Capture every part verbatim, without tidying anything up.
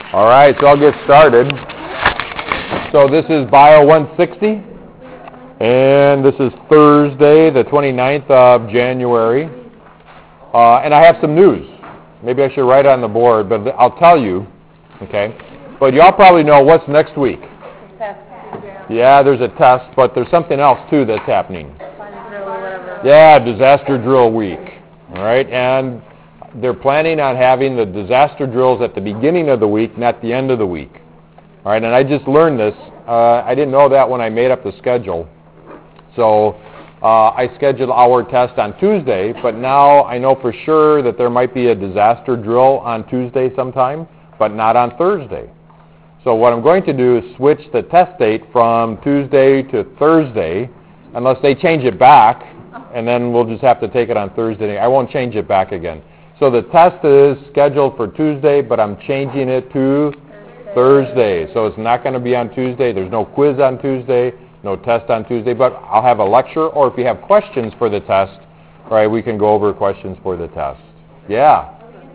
All right, so I'll get started. So this is Bio one sixty, and this is Thursday, the twenty-ninth of January. Uh, and I have some news. Maybe I should write it on the board, but I'll tell you, okay? But y'all probably know what's next week. Test. Yeah, there's a test, but there's something else, too, that's happening. Drill or whatever. Yeah, disaster drill week, all right? And they're planning on having the disaster drills at the beginning of the week, not the end of the week. All right, and I just learned this. Uh, I didn't know that when I made up the schedule. So uh, I scheduled our test on Tuesday, but now I know for sure that there might be a disaster drill on Tuesday sometime, but not on Thursday. So what I'm going to do is switch the test date from Tuesday to Thursday, unless they change it back, and then we'll just have to take it on Thursday. I won't change it back again. So the test is scheduled for Tuesday, but I'm changing it to Thursday. So it's not going to be on Tuesday. There's no quiz on Tuesday, no test on Tuesday, but I'll have a lecture, or if you have questions for the test, right, we can go over questions for the test. Yeah.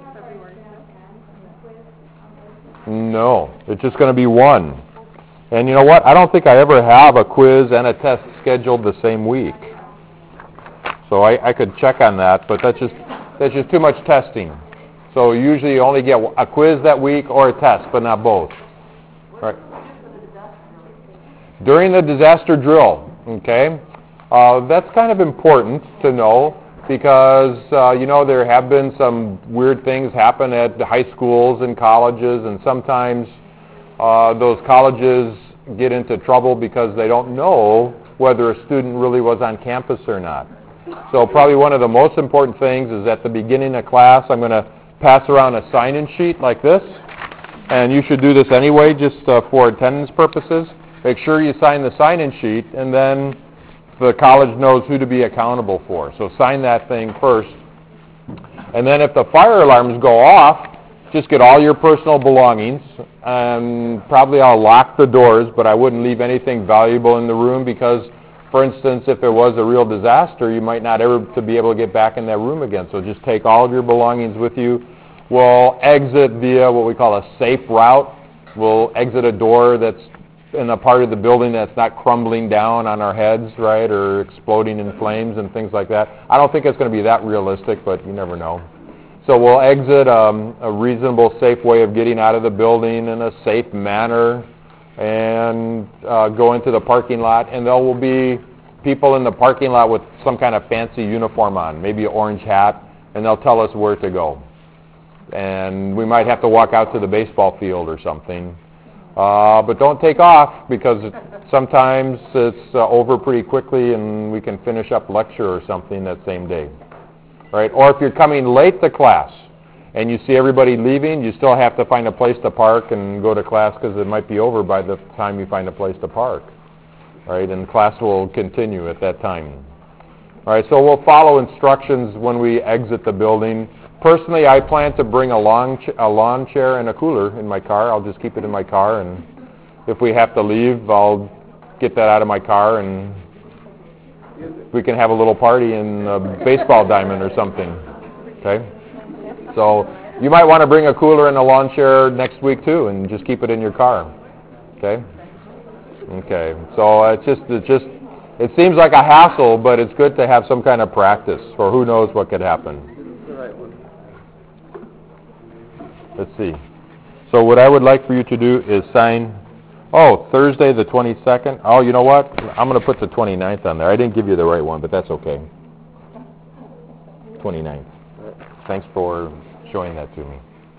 No, it's just going to be one. And you know what? I don't think I ever have a quiz and a test scheduled the same week. So I, I could check on that, but that's just that's just too much testing. So usually you only get a quiz that week or a test, but not both. Right. During the disaster drill, okay, uh, that's kind of important to know because, uh, you know, there have been some weird things happen at the high schools and colleges, and sometimes uh, those colleges get into trouble because they don't know whether a student really was on campus or not. So probably one of the most important things is at the beginning of class, I'm going to pass around a sign-in sheet like this, and you should do this anyway just uh, for attendance purposes. Make sure you sign the sign-in sheet, and then the college knows who to be accountable for. So sign that thing first. And then if the fire alarms go off, just get all your personal belongings, and probably I'll lock the doors, but I wouldn't leave anything valuable in the room because, for instance, if it was a real disaster, you might not ever to be able to get back in that room again. So just take all of your belongings with you. We'll exit via what we call a safe route. We'll exit a door that's in a part of the building that's not crumbling down on our heads, right, or exploding in flames and things like that. I don't think it's going to be that realistic, but you never know. So we'll exit um, a reasonable, safe way of getting out of the building in a safe manner and uh, go into the parking lot, and there will be people in the parking lot with some kind of fancy uniform on, maybe an orange hat, and they'll tell us where to go. And we might have to walk out to the baseball field or something. Uh, but don't take off because it, sometimes it's uh, over pretty quickly and we can finish up lecture or something that same day. Right? Or if you're coming late to class and you see everybody leaving, you still have to find a place to park and go to class because it might be over by the time you find a place to park. Right? And class will continue at that time. All right, so we'll follow instructions when we exit the building. Personally, I plan to bring a lawn, ch- a lawn chair and a cooler in my car. I'll just keep it in my car, and if we have to leave, I'll get that out of my car, and we can have a little party in a baseball diamond or something. Okay? So you might want to bring a cooler and a lawn chair next week too, and just keep it in your car. Okay? Okay. So it's just it's just it seems like a hassle, but it's good to have some kind of practice for who knows what could happen. Let's see. So what I would like for you to do is sign, oh, Thursday the twenty-second. Oh, you know what? I'm going to put the twenty-ninth on there. I didn't give you the right one, but that's okay. twenty-ninth. Thanks for showing that to me.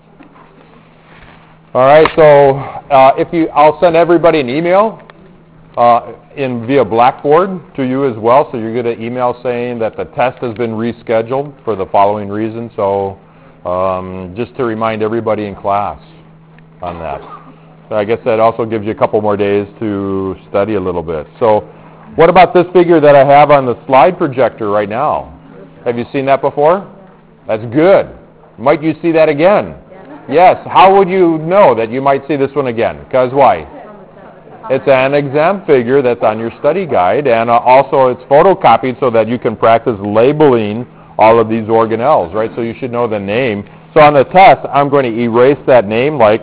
All right, so uh, if you, I'll send everybody an email uh, in via Blackboard to you as well. So you're going to email saying that the test has been rescheduled for the following reason. So Um, just to remind everybody in class on that. So I guess that also gives you a couple more days to study a little bit. So what about this figure that I have on the slide projector right now? Have you seen that before? That's good. Might you see that again? Yes. How would you know that you might see this one again? Because why? It's an exam figure that's on your study guide, and uh, also it's photocopied so that you can practice labeling all of these organelles, right? So you should know the name. So on the test, I'm going to erase that name like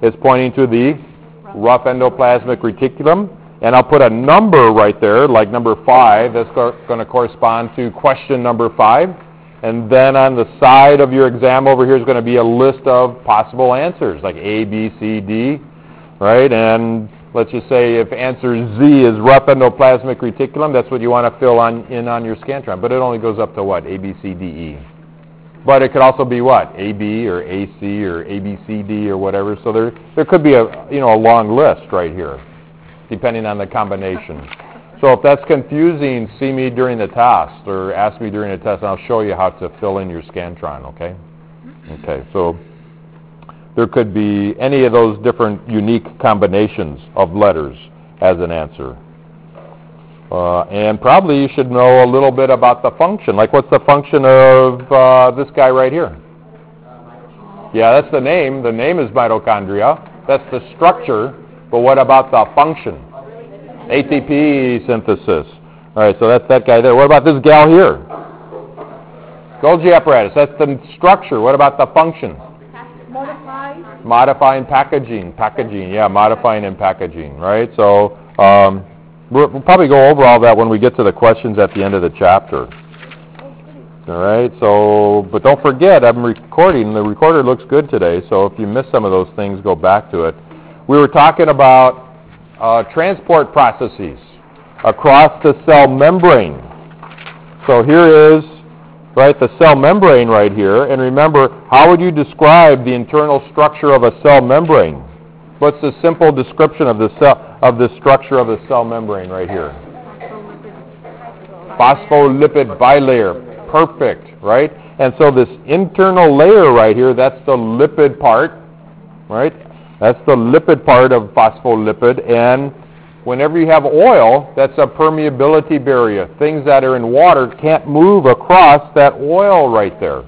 It's pointing to the rough endoplasmic reticulum. And I'll put a number right there, like number five. That's go- going to correspond to question number five. And then on the side of your exam over here is going to be a list of possible answers, like A, B, C, D, right? And let's just say if answer Z is rough endoplasmic reticulum, that's what you want to fill on in on your Scantron. But it only goes up to what? A, B, C, D, E. But it could also be what? A, B, or A, C, or A, B, C, D, or whatever. So there, there could be a, you know, a long list right here, depending on the combination. So if that's confusing, see me during the test, or ask me during the test, and I'll show you how to fill in your Scantron, okay? Okay, so there could be any of those different unique combinations of letters as an answer. Uh, and probably you should know a little bit about the function. Like, what's the function of uh, this guy right here? Yeah, that's the name. The name is mitochondria. That's the structure. But what about the function? A T P synthesis. All right, so that's that guy there. What about this gal here? Golgi apparatus. That's the structure. What about the function? Modify. Modifying packaging. Packaging, yeah, modifying and packaging, right? So um, we'll, we'll probably go over all that when we get to the questions at the end of the chapter. All right, so, but don't forget, I'm recording. The recorder looks good today, so if you miss some of those things, go back to it. We were talking about uh, transport processes across the cell membrane. So here is, right, the cell membrane right here. And remember, how would you describe the internal structure of a cell membrane? What's the simple description of the cell of the structure of the cell membrane right here? Phospholipid bilayer. Perfect, right? And so this internal layer right here, that's the lipid part, right? That's the lipid part of phospholipid, and whenever you have oil, that's a permeability barrier. Things that are in water can't move across that oil right there.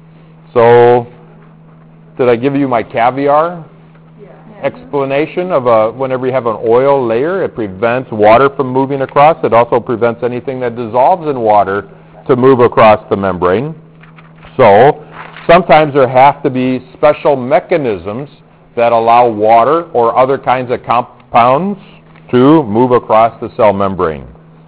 So, did I give you my caviar explanation of a, whenever you have an oil layer, it prevents water from moving across. It also prevents anything that dissolves in water to move across the membrane. So, sometimes there have to be special mechanisms that allow water or other kinds of compounds to move across the cell membrane.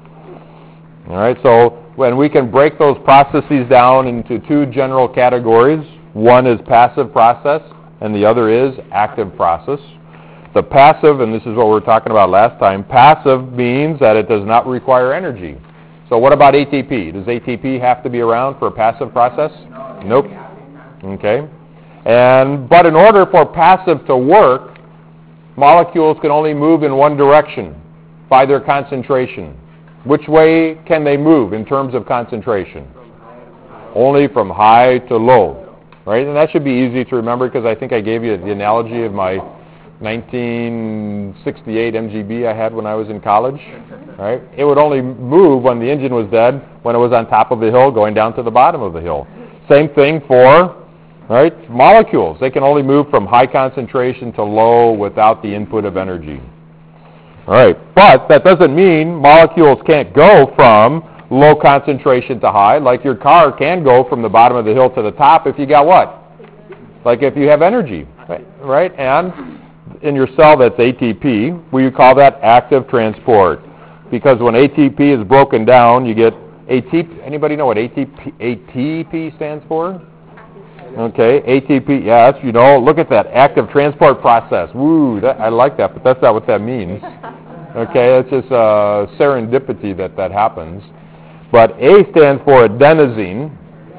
All right, so when we can break those processes down into two general categories, one is passive process and the other is active process. The passive, and this is what we were talking about last time, passive means that it does not require energy. So what about A T P? Does A T P have to be around for a passive process? Nope. Okay. And, but in order for passive to work, molecules can only move in one direction by their concentration. Which way can they move in terms of concentration? Only from high to low, right? And that should be easy to remember because I think I gave you the analogy of my nineteen sixty-eight M G B I had when I was in college, right? It would only move when the engine was dead, when it was on top of the hill going down to the bottom of the hill. Same thing for right? Molecules, they can only move from high concentration to low without the input of energy. All right, but that doesn't mean molecules can't go from low concentration to high, like your car can go from the bottom of the hill to the top if you got what? Like if you have energy, right? And in your cell that's A T P, we call that active transport. Because when A T P is broken down, you get A T P. Anybody know what A T P, A T P stands for? Okay, A T P, yes, you know, look at that, active transport process. Woo, that, I like that, but that's not what that means. Okay, it's just uh, serendipity that that happens. But A stands for adenosine,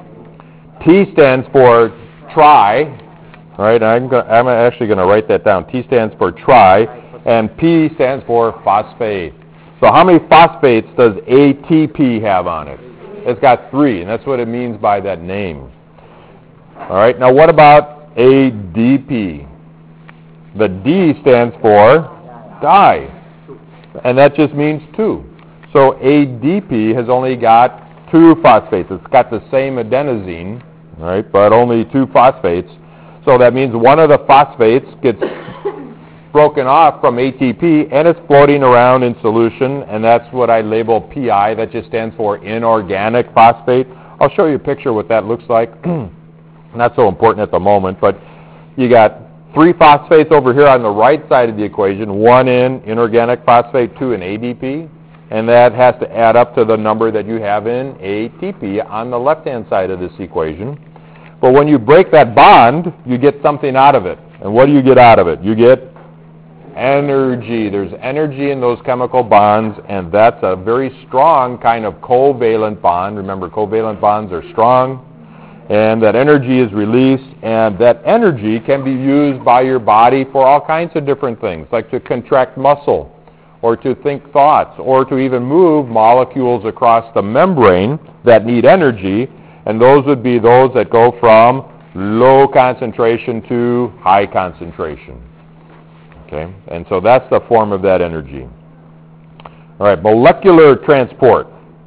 T stands for tri, right, I'm, go- I'm actually going to write that down. T stands for tri, and P stands for phosphate. So how many phosphates does A T P have on it? It's got three, and that's what it means by that name. All right, now what about A D P? The D stands for di, and that just means two. So A D P has only got two phosphates. It's got the same adenosine, right, but only two phosphates. So that means one of the phosphates gets broken off from A T P, and it's floating around in solution, and that's what I label P I. That just stands for inorganic phosphate. I'll show you a picture of what that looks like. Not so important at the moment, but you got three phosphates over here on the right side of the equation, one in inorganic phosphate, two in A D P, and that has to add up to the number that you have in A T P on the left-hand side of this equation. But when you break that bond, you get something out of it. And what do you get out of it? You get energy. There's energy in those chemical bonds, and that's a very strong kind of covalent bond. Remember, covalent bonds are strong, and that energy is released, and that energy can be used by your body for all kinds of different things, like to contract muscle, or to think thoughts, or to even move molecules across the membrane that need energy, and those would be those that go from low concentration to high concentration. Okay, and so that's the form of that energy. All right, molecular transport.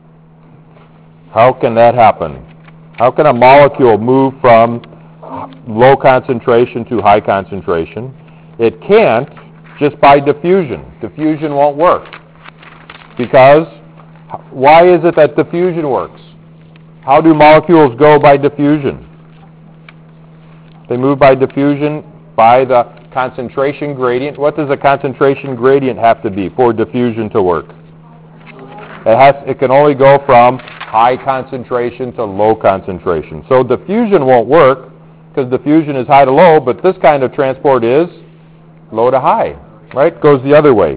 How can that happen? How can a molecule move from low concentration to high concentration? It can't just by diffusion. Diffusion won't work. Because why is it that diffusion works? How do molecules go by diffusion? They move by diffusion by the concentration gradient. What does a concentration gradient have to be for diffusion to work? It has. It can only go from high concentration to low concentration. So diffusion won't work because diffusion is high to low, but this kind of transport is low to high, right? Goes the other way.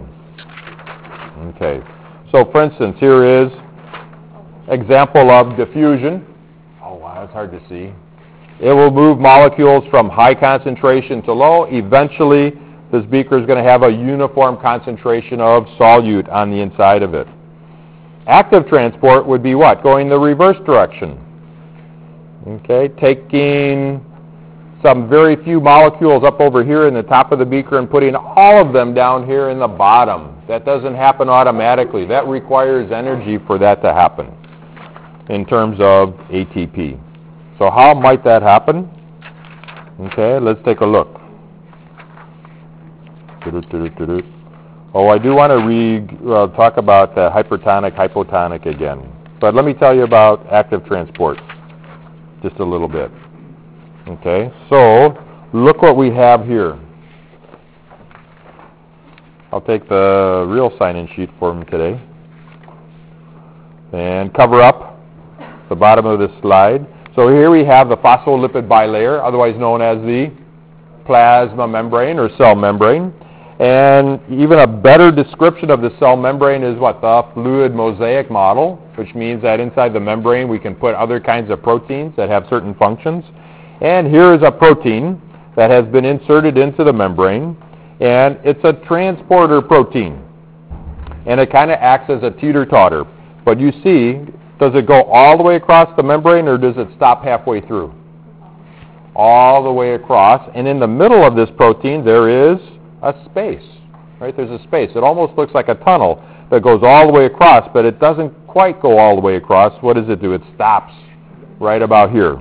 Okay. So for instance, here is example of diffusion. Oh wow, that's hard to see. It will move molecules from high concentration to low. Eventually, this beaker is going to have a uniform concentration of solute on the inside of it. Active transport would be what? Going the reverse direction. Okay, taking some very few molecules up over here in the top of the beaker and putting all of them down here in the bottom. That doesn't happen automatically. That requires energy for that to happen in terms of A T P. So how might that happen? Okay, let's take a look. Oh, I do want to re- uh, talk about uh, hypertonic, hypotonic again. But let me tell you about active transport just a little bit. Okay, so look what we have here. I'll take the real sign-in sheet for me today and cover up the bottom of this slide. So here we have the phospholipid bilayer, otherwise known as the plasma membrane or cell membrane. And even a better description of the cell membrane is what? The fluid mosaic model, which means that inside the membrane we can put other kinds of proteins that have certain functions. And here is a protein that has been inserted into the membrane, and it's a transporter protein. And it kind of acts as a teeter-totter. But you see, does it go all the way across the membrane, or does it stop halfway through? All the way across. And in the middle of this protein, there is a space. Right? There's a space. It almost looks like a tunnel that goes all the way across, but it doesn't quite go all the way across. What does it do? It stops right about here.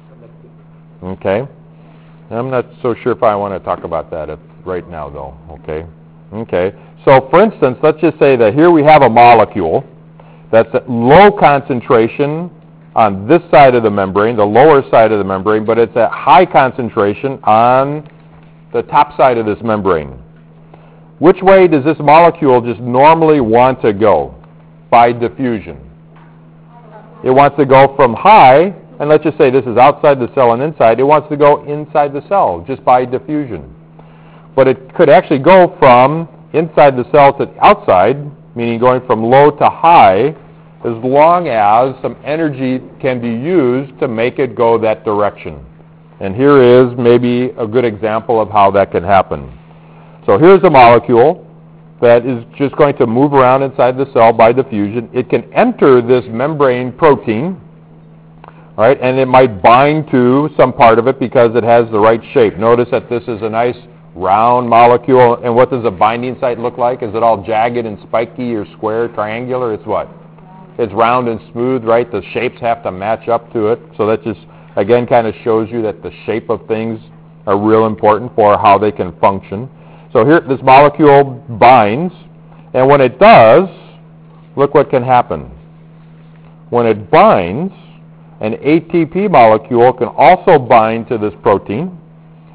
Okay? I'm not so sure if I want to talk about that right now, though. Okay? Okay. So, for instance, let's just say that here we have a molecule that's at low concentration on this side of the membrane, the lower side of the membrane, but it's at high concentration on the top side of this membrane. Which way does this molecule just normally want to go? By diffusion. It wants to go from high, and let's just say this is outside the cell and inside, it wants to go inside the cell just by diffusion. But it could actually go from inside the cell to outside, meaning going from low to high, as long as some energy can be used to make it go that direction. And here is maybe a good example of how that can happen. So here's a molecule that is just going to move around inside the cell by diffusion. It can enter this membrane protein, right, and it might bind to some part of it because it has the right shape. Notice that this is a nice round molecule, and what does a binding site look like? Is it all jagged and spiky or square, triangular? It's what? It's round and smooth, right? The shapes have to match up to it. So that just, again, kind of shows you that the shape of things are real important for how they can function. So here, this molecule binds, and when it does, look what can happen. When it binds, an A T P molecule can also bind to this protein,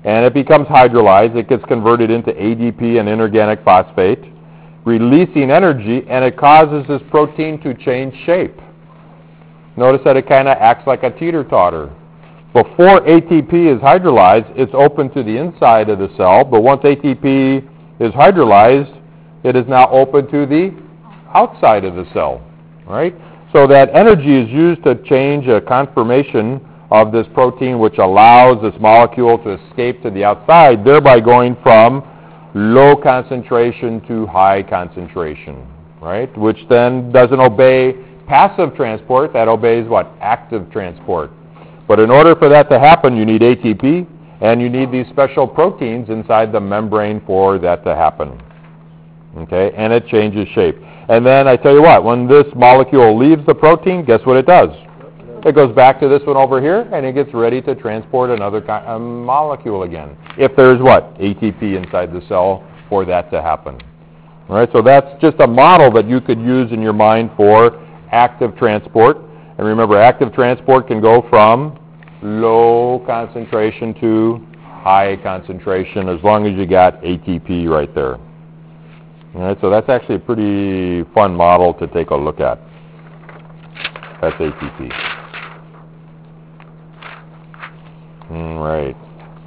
and it becomes hydrolyzed. It gets converted into A D P and inorganic phosphate, releasing energy, and it causes this protein to change shape. Notice that it kind of acts like a teeter-totter. Before A T P is hydrolyzed, it's open to the inside of the cell, but once A T P is hydrolyzed, it is now open to the outside of the cell, right? So that energy is used to change a conformation of this protein, which allows this molecule to escape to the outside, thereby going from low concentration to high concentration, right? Which then doesn't obey passive transport, that obeys what? Active transport. But in order for that to happen, you need A T P, and you need these special proteins inside the membrane for that to happen. Okay, and it changes shape. And then I tell you what, when this molecule leaves the protein, guess what it does? It goes back to this one over here, and it gets ready to transport another ki- um, molecule again. If there's what? A T P inside the cell for that to happen. All right, so that's just a model that you could use in your mind for active transport. And remember, active transport can go from low concentration to high concentration as long as you got A T P right there. All right, so that's actually a pretty fun model to take a look at. That's A T P. All right.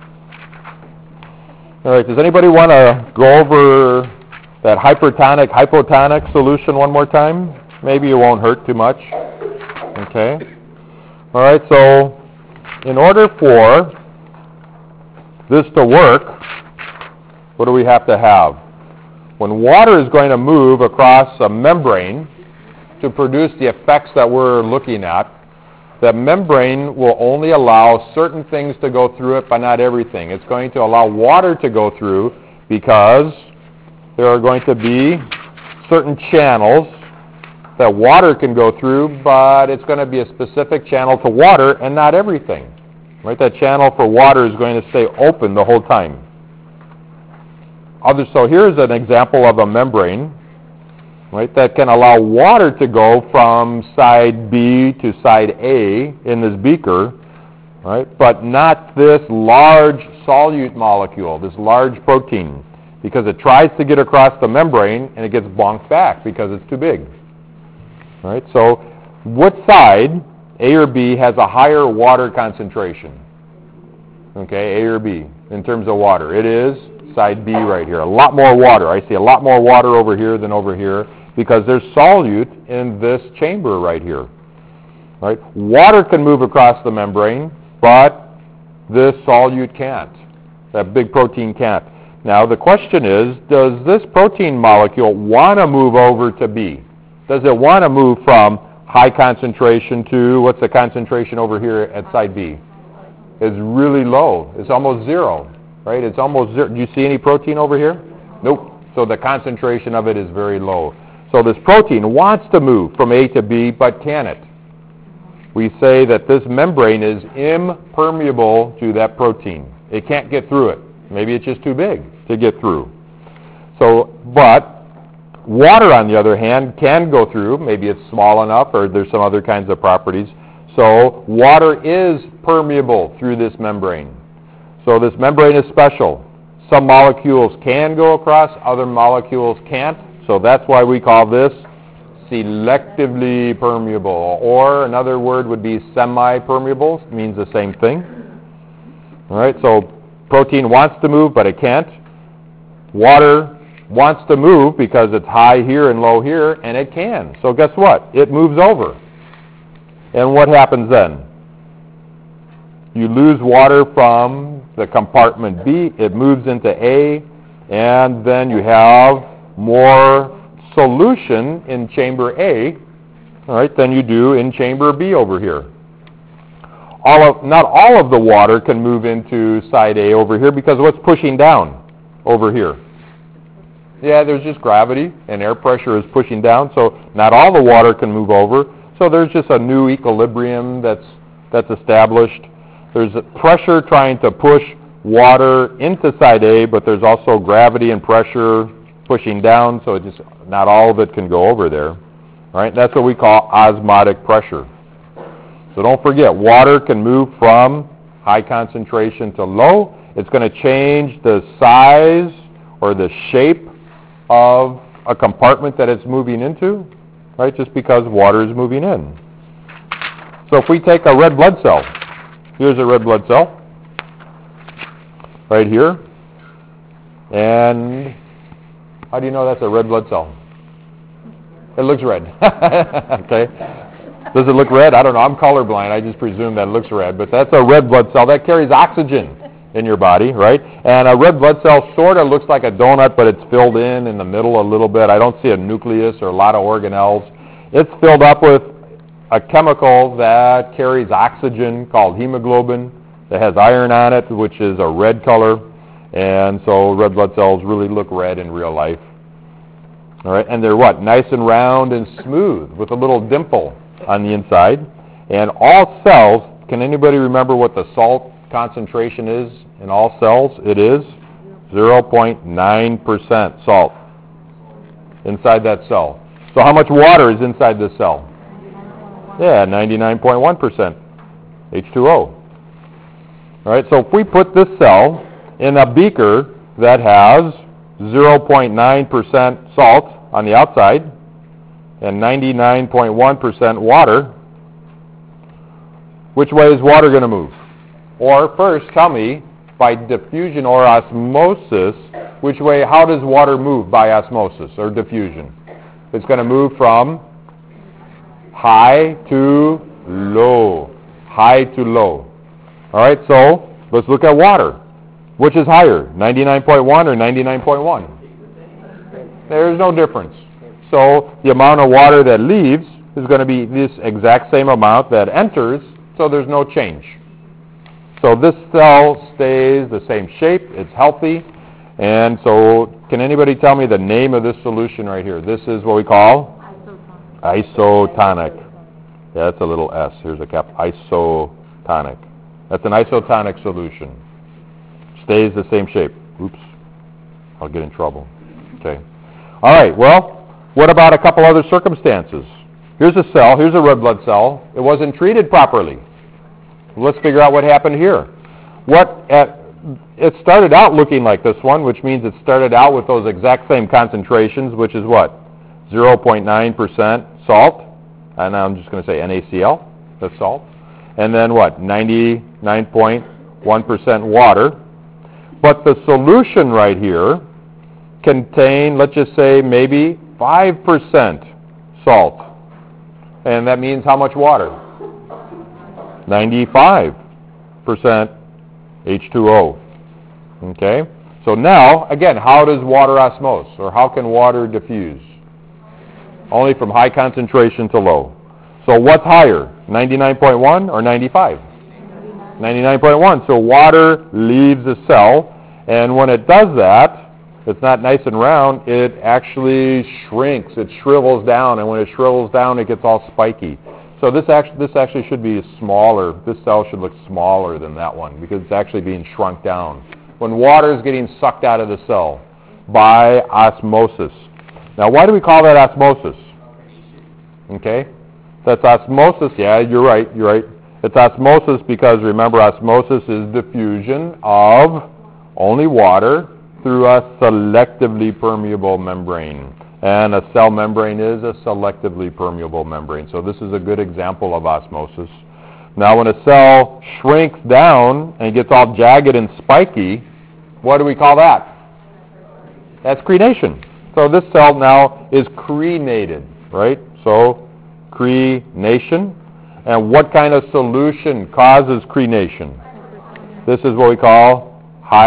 All right, does anybody want to go over that hypertonic, hypotonic solution one more time? Maybe it won't hurt too much. Okay. All right, so in order for this to work, what do we have to have? When water is going to move across a membrane to produce the effects that we're looking at, the membrane will only allow certain things to go through it, but not everything. It's going to allow water to go through because there are going to be certain channels that water can go through, but it's going to be a specific channel to water and not everything. Right? That channel for water is going to stay open the whole time. Other, so here's an example of a membrane, right, that can allow water to go from side B to side A in this beaker, right, but not this large solute molecule, this large protein, because it tries to get across the membrane and it gets bonked back because it's too big. Right? So what side, A or B, has a higher water concentration? Okay, A or B, in terms of water. It is side B right here. A lot more water. I see a lot more water over here than over here because there's solute in this chamber right here. Right? Water can move across the membrane, but this solute can't. That big protein can't. Now the question is, does this protein molecule want to move over to B? Does it want to move from high concentration to, what's the concentration over here at side B? It's really low. It's almost zero, right? It's almost zero. Do you see any protein over here? Nope. So the concentration of it is very low. So this protein wants to move from A to B, but can it? We say that this membrane is impermeable to that protein. It can't get through it. Maybe it's just too big to get through. So, but water, on the other hand, can go through. Maybe it's small enough, or there's some other kinds of properties. So water is permeable through this membrane. So this membrane is special. Some molecules can go across, other molecules can't. So that's why we call this selectively permeable. Or another word would be semi-permeable. It means the same thing. All right, so protein wants to move, but it can't. Water wants to move because it's high here and low here, and it can. So guess what? It moves over. And what happens then? You lose water from the compartment B, it moves into A, and then you have more solution in chamber A, all right, than you do in chamber B over here. All of, not all of the water can move into side A over here because what's pushing down over here? Yeah, there's just gravity and air pressure is pushing down, so not all the water can move over. So there's just a new equilibrium that's that's established. There's a pressure trying to push water into side A, but there's also gravity and pressure pushing down, so it just not all of it can go over there. All right, that's what we call osmotic pressure. So don't forget, water can move from high concentration to low. It's going to change the size or the shape of a compartment that it's moving into, right, just because water is moving in. So if we take a red blood cell, here's a red blood cell, right here, and how do you know that's a red blood cell? It looks red. Okay. Does it look red? I don't know. I'm colorblind. I just presume that it looks red. But that's a red blood cell. That carries oxygen in your body, right? And a red blood cell sort of looks like a donut, but it's filled in in the middle a little bit. I don't see a nucleus or a lot of organelles. It's filled up with a chemical that carries oxygen called hemoglobin that has iron on it, which is a red color. And so red blood cells really look red in real life. All right, and they're what? Nice and round and smooth with a little dimple on the inside. And all cells, can anybody remember what the salt concentration is in all cells? It is zero point nine percent salt inside that cell. So how much water is inside this cell? Yeah, ninety-nine point one percent H two O. All right, so if we put this cell in a beaker that has zero point nine percent salt on the outside and ninety-nine point one percent water, which way is water going to move? Or first, tell me, by diffusion or osmosis, which way, how does water move by osmosis or diffusion? It's going to move from high to low, high to low. All right, so let's look at water. Which is higher, ninety-nine point one or ninety-nine point one? There's no difference. So the amount of water that leaves is going to be this exact same amount that enters, so there's no change. So this cell stays the same shape, it's healthy, and so can anybody tell me the name of this solution right here? This is what we call? Isotonic. Isotonic. Yeah, that's a little S. Here's a cap. Isotonic. That's an isotonic solution. Stays the same shape. Oops. I'll get in trouble. Okay. All right, well, what about a couple other circumstances? Here's a cell. Here's a red blood cell. It wasn't treated properly. Let's figure out what happened here. What at, it started out looking like this one, which means it started out with those exact same concentrations, which is what? zero point nine percent salt. And I'm just going to say NaCl, that's salt. And then what? ninety-nine point one percent water. But the solution right here contained, let's just say, maybe five percent salt. And that means how much water? ninety-five percent H two O. Okay? So now, again, how does water osmose? Or how can water diffuse? Only from high concentration to low. So what's higher, ninety-nine point one or ninety-five? ninety-nine point one. So water leaves the cell, and when it does that, it's not nice and round, it actually shrinks, it shrivels down, and when it shrivels down, it gets all spiky. So this actually, this actually should be smaller. This cell should look smaller than that one because it's actually being shrunk down. When water is getting sucked out of the cell by osmosis. Now, why do we call that osmosis? Okay? That's osmosis. Yeah, you're right. You're right. It's osmosis because, remember, osmosis is diffusion of only water through a selectively permeable membrane. And a cell membrane is a selectively permeable membrane. So this is a good example of osmosis. Now, when a cell shrinks down and gets all jagged and spiky, what do we call that? That's crenation. So this cell now is crenated, right? So crenation. And what kind of solution causes crenation? This is what we call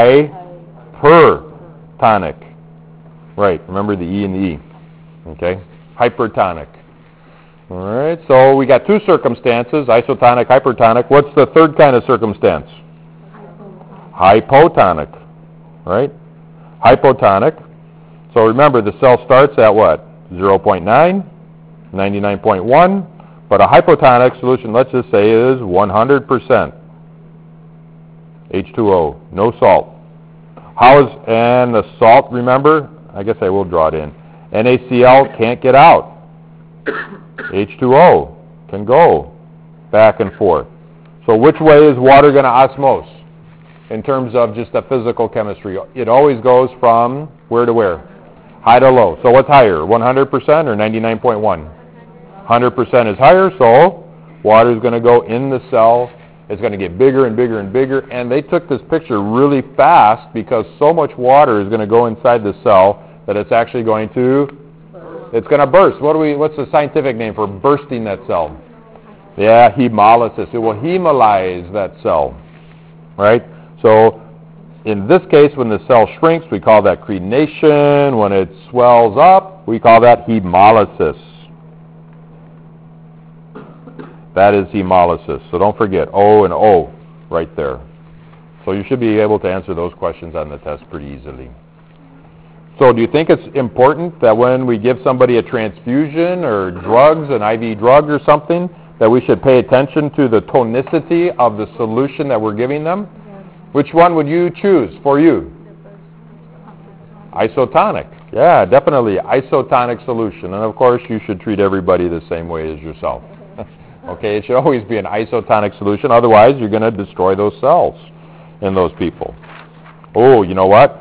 hypertonic. Right, remember the E and the E. Okay, hypertonic. All right, so we got two circumstances, isotonic, hypertonic. What's the third kind of circumstance? Hypotonic. Right? Hypotonic. So remember, the cell starts at what? zero point nine, ninety-nine point one, but a hypotonic solution, let's just say, is one hundred percent H two O, no salt. How is, and the salt, remember, I guess I will draw it in. NaCl can't get out. H two O can go back and forth. So which way is water going to osmose? in terms of just the physical chemistry. It always goes from where to where? High to low. So what's higher, one hundred percent or ninety-nine point one? one hundred percent is higher, so water is going to go in the cell. It's going to get bigger and bigger and bigger. And they took this picture really fast because so much water is going to go inside the cell that it's actually going to, it's going to burst. What do we? What's the scientific name for bursting that cell? Yeah, hemolysis. It will hemolyze that cell, right? So in this case, when the cell shrinks, we call that crenation. When it swells up, we call that hemolysis. That is hemolysis. So don't forget O and O right there. So you should be able to answer those questions on the test pretty easily. So do you think it's important that when we give somebody a transfusion or drugs, an I V drug or something, that we should pay attention to the tonicity of the solution that we're giving them? Which one would you choose for you? Isotonic. Yeah, definitely isotonic solution. And of course, you should treat everybody the same way as yourself. Okay, it should always be an isotonic solution. Otherwise, you're going to destroy those cells in those people. Oh, you know what?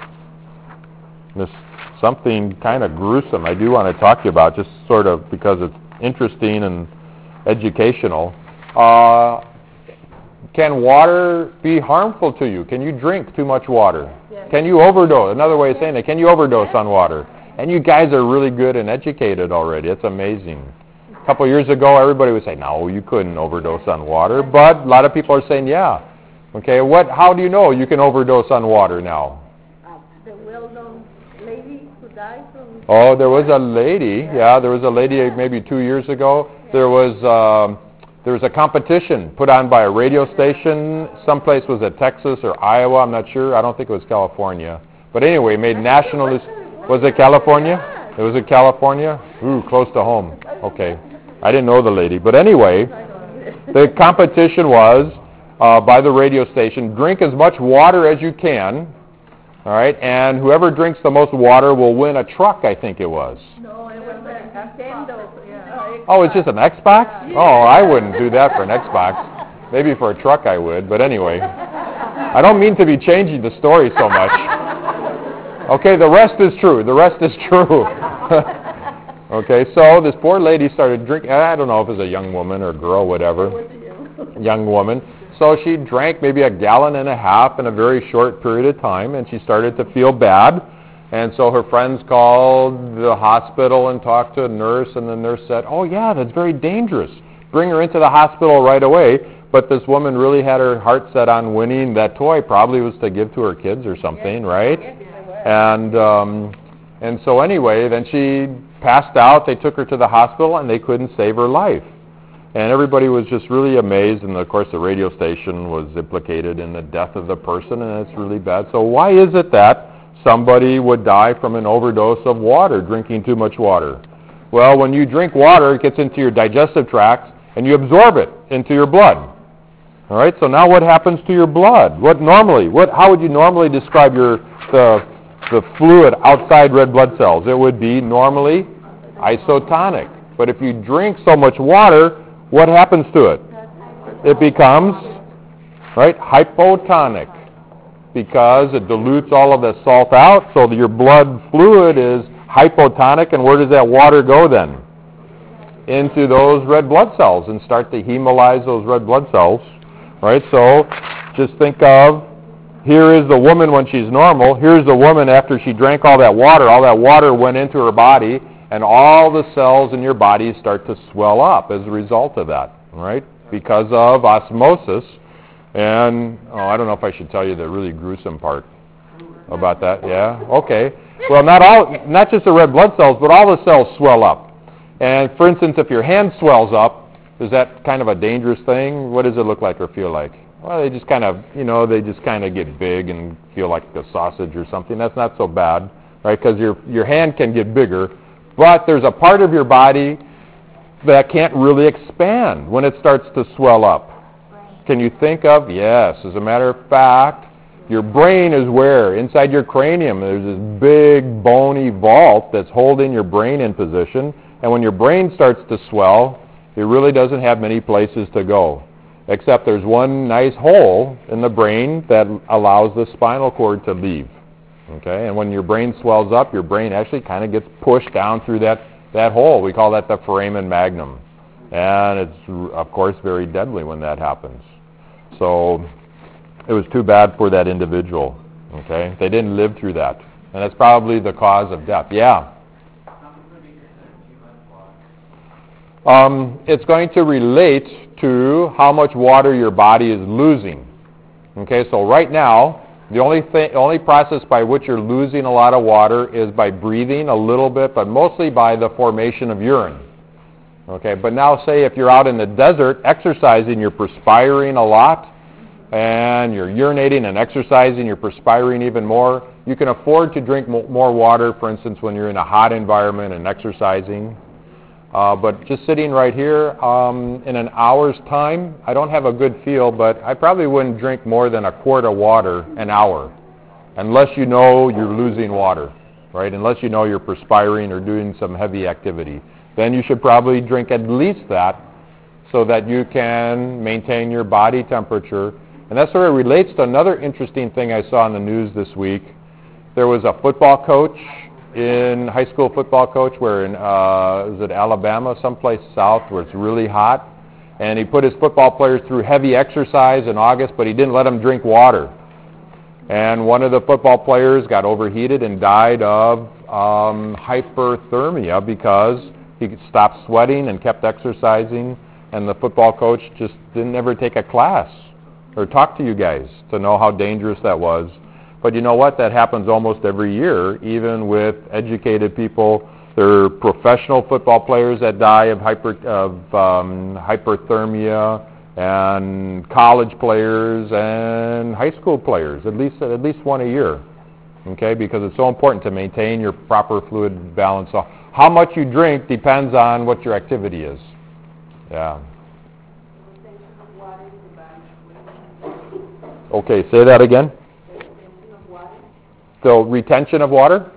There's something kind of gruesome I do want to talk to you about, just sort of because it's interesting and educational. Uh, can water be harmful to you? Can you drink too much water? Yes. Can you overdose? Another way of saying it, can you overdose on water? And you guys are really good and educated already. It's amazing. A couple years ago, everybody would say, no, you couldn't overdose on water. But a lot of people are saying, yeah. Okay, what? How do you know you can overdose on water now? Uh, the well-known lady who died from... Oh, there was a lady. Yeah, there was a lady maybe two years ago. There was um, there was a competition put on by a radio station. Someplace was it Texas or Iowa? I'm not sure. I don't think it was California. But anyway, made national. Was it California? It was in California. Ooh, close to home. Okay, I didn't know the lady, but anyway, the competition was uh, by the radio station. Drink as much water as you can. All right, and whoever drinks the most water will win a truck. I think it was. No, it was a Nintendo. Oh, it's just an Xbox? Oh, I wouldn't do that for an Xbox. Maybe for a truck I would, but anyway. I don't mean to be changing the story so much. Okay, the rest is true. The rest is true. Okay, so this poor lady started drinking. I don't know if it was a young woman or girl, whatever. Young woman. So she drank maybe a gallon and a half in a very short period of time, and she started to feel bad. And so her friends called the hospital and talked to a nurse, and the nurse said, oh, yeah, that's very dangerous. Bring her into the hospital right away. But this woman really had her heart set on winning. That toy probably was to give to her kids or something, right? And um, and so anyway, then she passed out. They took her to the hospital, and they couldn't save her life. And everybody was just really amazed, and of course the radio station was implicated in the death of the person, and it's really bad. So why is it that somebody would die from an overdose of water, drinking too much water? Well, when you drink water, it gets into your digestive tract, and you absorb it into your blood. All right, so now what happens to your blood? What normally, what, how would you normally describe your the, the fluid outside red blood cells? It would be normally isotonic. But if you drink so much water, what happens to it? It becomes, right, hypotonic, because it dilutes all of the salt out, so that your blood fluid is hypotonic, and where does that water go then? Into those red blood cells and start to hemolyze those red blood cells, right? So just think of, here is the woman when she's normal, here's the woman after she drank all that water, all that water went into her body, and all the cells in your body start to swell up as a result of that, right? Because of osmosis. And, oh, I don't know if I should tell you the really gruesome part about that. Yeah? Okay. Well, not all, not just the red blood cells, but all the cells swell up. And, for instance, if your hand swells up, is that kind of a dangerous thing? What does it look like or feel like? Well, they just kind of, you know, they just kind of get big and feel like a sausage or something. That's not so bad, right? Because your, your hand can get bigger. But there's a part of your body that can't really expand when it starts to swell up. Can you think of? Yes. As a matter of fact, your brain is where? Inside your cranium. There's this big bony vault that's holding your brain in position. And when your brain starts to swell, it really doesn't have many places to go. except there's one nice hole in the brain that allows the spinal cord to leave. Okay, and when your brain swells up, your brain actually kind of gets pushed down through that, that hole. We call that the foramen magnum. And it's, of course, very deadly when that happens. So it was too bad for that individual. Okay, they didn't live through that. And that's probably the cause of death. Yeah? Um, it's going to relate to how much water your body is losing. Okay, so right now, the only thing, only process by which you're losing a lot of water is by breathing a little bit, but mostly by the formation of urine. Okay, but now say if you're out in the desert exercising, you're perspiring a lot, and you're urinating and exercising, you're perspiring even more. You can afford to drink mo- more water, for instance, when you're in a hot environment and exercising. Uh, but just sitting right here, um, in an hour's time, I don't have a good feel, but I probably wouldn't drink more than a quart of water an hour, unless you know you're losing water, right? Unless you know you're perspiring or doing some heavy activity. Then you should probably drink at least that so that you can maintain your body temperature. And that sort of relates to another interesting thing I saw in the news this week. There was a football coach in high school football coach where in, uh, is it Alabama, someplace south where it's really hot, and he put his football players through heavy exercise in August, but he didn't let them drink water. And one of the football players got overheated and died of um, hyperthermia because he stopped sweating and kept exercising, and the football coach just didn't ever take a class or talk to you guys to know how dangerous that was. But you know what? That happens almost every year, even with educated people. There are professional football players that die of, hyper, of um, hyperthermia, and college players and high school players, at least at least one a year. Okay, because it's so important to maintain your proper fluid balance. So how much you drink depends on what your activity is. Yeah. Okay, say that again. So retention of water?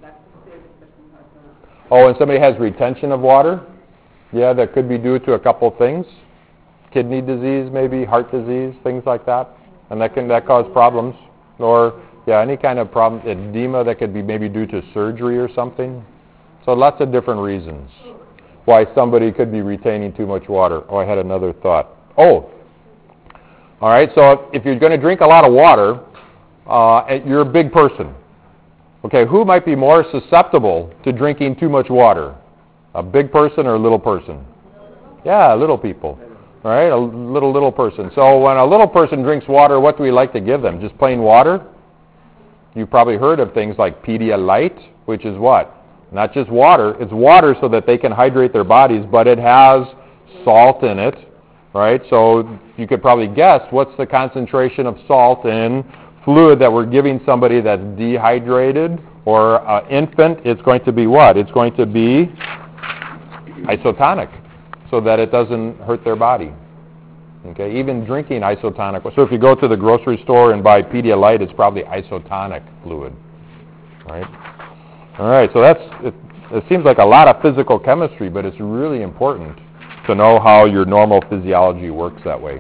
Oh, and somebody has retention of water? Yeah, that could be due to a couple things. Kidney disease, maybe, heart disease, things like that. And that can that cause problems. Or, yeah, any kind of problem, edema that could be maybe due to surgery or something. So lots of different reasons why somebody could be retaining too much water. Oh, I had another thought. Oh, all right, so if you're going to drink a lot of water, uh, you're a big person. Okay, who might be more susceptible to drinking too much water? A big person or a little person? Yeah, little people. All right, a little, little person. So when a little person drinks water, what do we like to give them? Just plain water? You've probably heard of things like Pedialyte, which is what? Not just water. It's water so that they can hydrate their bodies, but it has salt in it, right? So you could probably guess what's the concentration of salt in fluid that we're giving somebody that's dehydrated or an infant. It's going to be what? It's going to be isotonic so that it doesn't hurt their body. Okay, even drinking isotonic. So if you go to the grocery store and buy Pedialyte, it's probably isotonic fluid, right? All right, so that's, it, it seems like a lot of physical chemistry, but it's really important to know how your normal physiology works that way.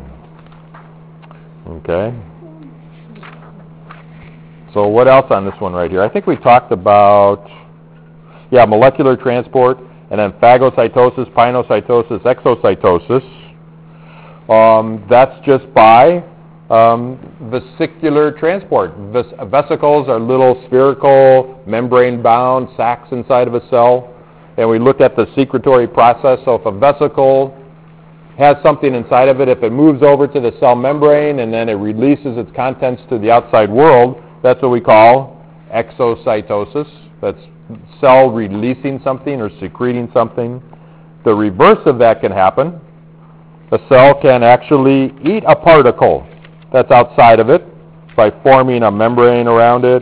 Okay. So what else on this one right here? I think we talked about, yeah, molecular transport, and then phagocytosis, pinocytosis, exocytosis. Um, that's just by um, vesicular transport. Ves- vesicles are little spherical, membrane-bound sacs inside of a cell. And we looked at the secretory process. So if a vesicle has something inside of it, if it moves over to the cell membrane and then it releases its contents to the outside world, that's what we call exocytosis. That's cell releasing something or secreting something. The reverse of that can happen. A cell can actually eat a particle that's outside of it by forming a membrane around it.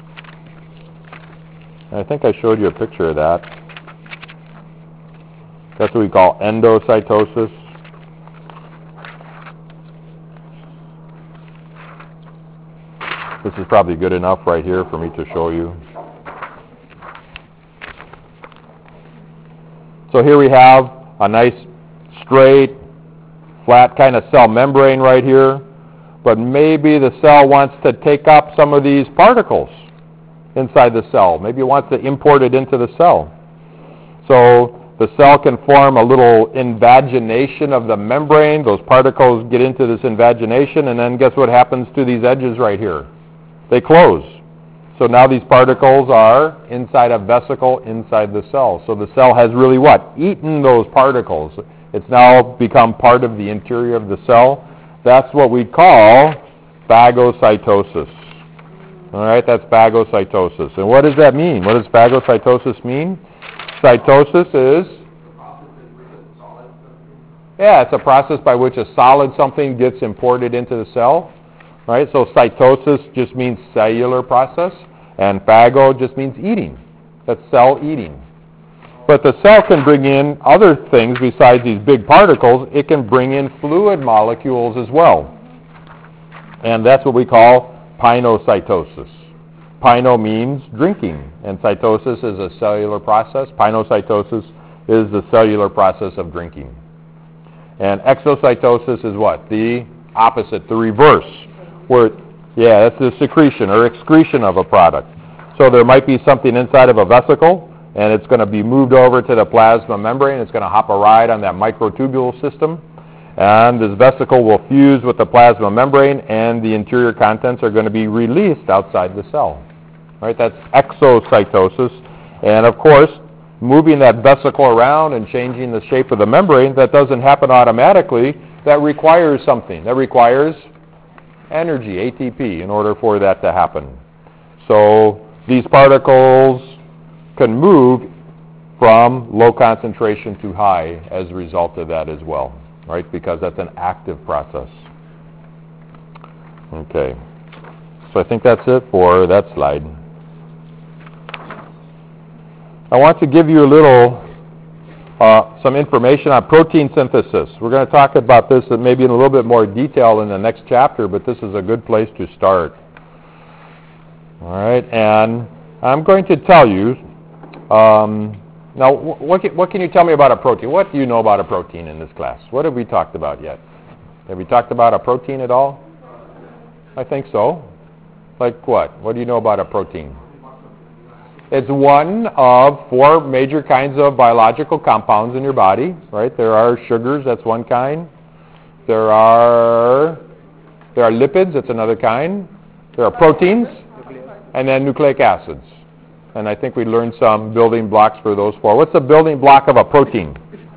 I think I showed you a picture of that. That's what we call endocytosis. This is probably good enough right here for me to show you. So here we have a nice, straight, flat kind of cell membrane right here, but maybe the cell wants to take up some of these particles inside the cell. Maybe it wants to import it into the cell. So the cell can form a little invagination of the membrane. Those particles get into this invagination, and then guess what happens to these edges right here? They close. So now these particles are inside a vesicle inside the cell. So the cell has really what? Eaten those particles. It's now become part of the interior of the cell. That's what we call phagocytosis. All right, that's phagocytosis. And what does that mean? What does phagocytosis mean? Cytosis is? Yeah, it's a process by which a solid something gets imported into the cell. Right? So cytosis just means cellular process, and phago just means eating. That's cell eating. But the cell can bring in other things besides these big particles. It can bring in fluid molecules as well. And that's what we call pinocytosis. Pino means drinking, and cytosis is a cellular process. Pinocytosis is the cellular process of drinking. And exocytosis is what? The opposite, the reverse. Where, yeah, that's the secretion or excretion of a product. So there might be something inside of a vesicle, and it's going to be moved over to the plasma membrane. It's going to hop a ride on that microtubule system, and this vesicle will fuse with the plasma membrane, and the interior contents are going to be released outside the cell. Right? That's exocytosis. And of course, moving that vesicle around and changing the shape of the membrane, that doesn't happen automatically. That requires something. That requires energy, A T P, in order for that to happen. So these particles can move from low concentration to high as a result of that as well, right? Because that's an active process. Okay. So I think that's it for that slide. I want to give you a little, uh, some information on protein synthesis. We're going to talk about this maybe in a little bit more detail in the next chapter, but this is a good place to start. All right, and I'm going to tell you, um, now, what can, what can you tell me about a protein? What do you know about a protein in this class? What have we talked about yet? Have we talked about a protein at all? I think so. Like what? What do you know about a protein? It's one of four major kinds of biological compounds in your body, right? There are sugars, that's one kind. There are there are lipids, that's another kind. There are proteins, and then nucleic acids. And I think we learned some building blocks for those four. What's the building block of a protein?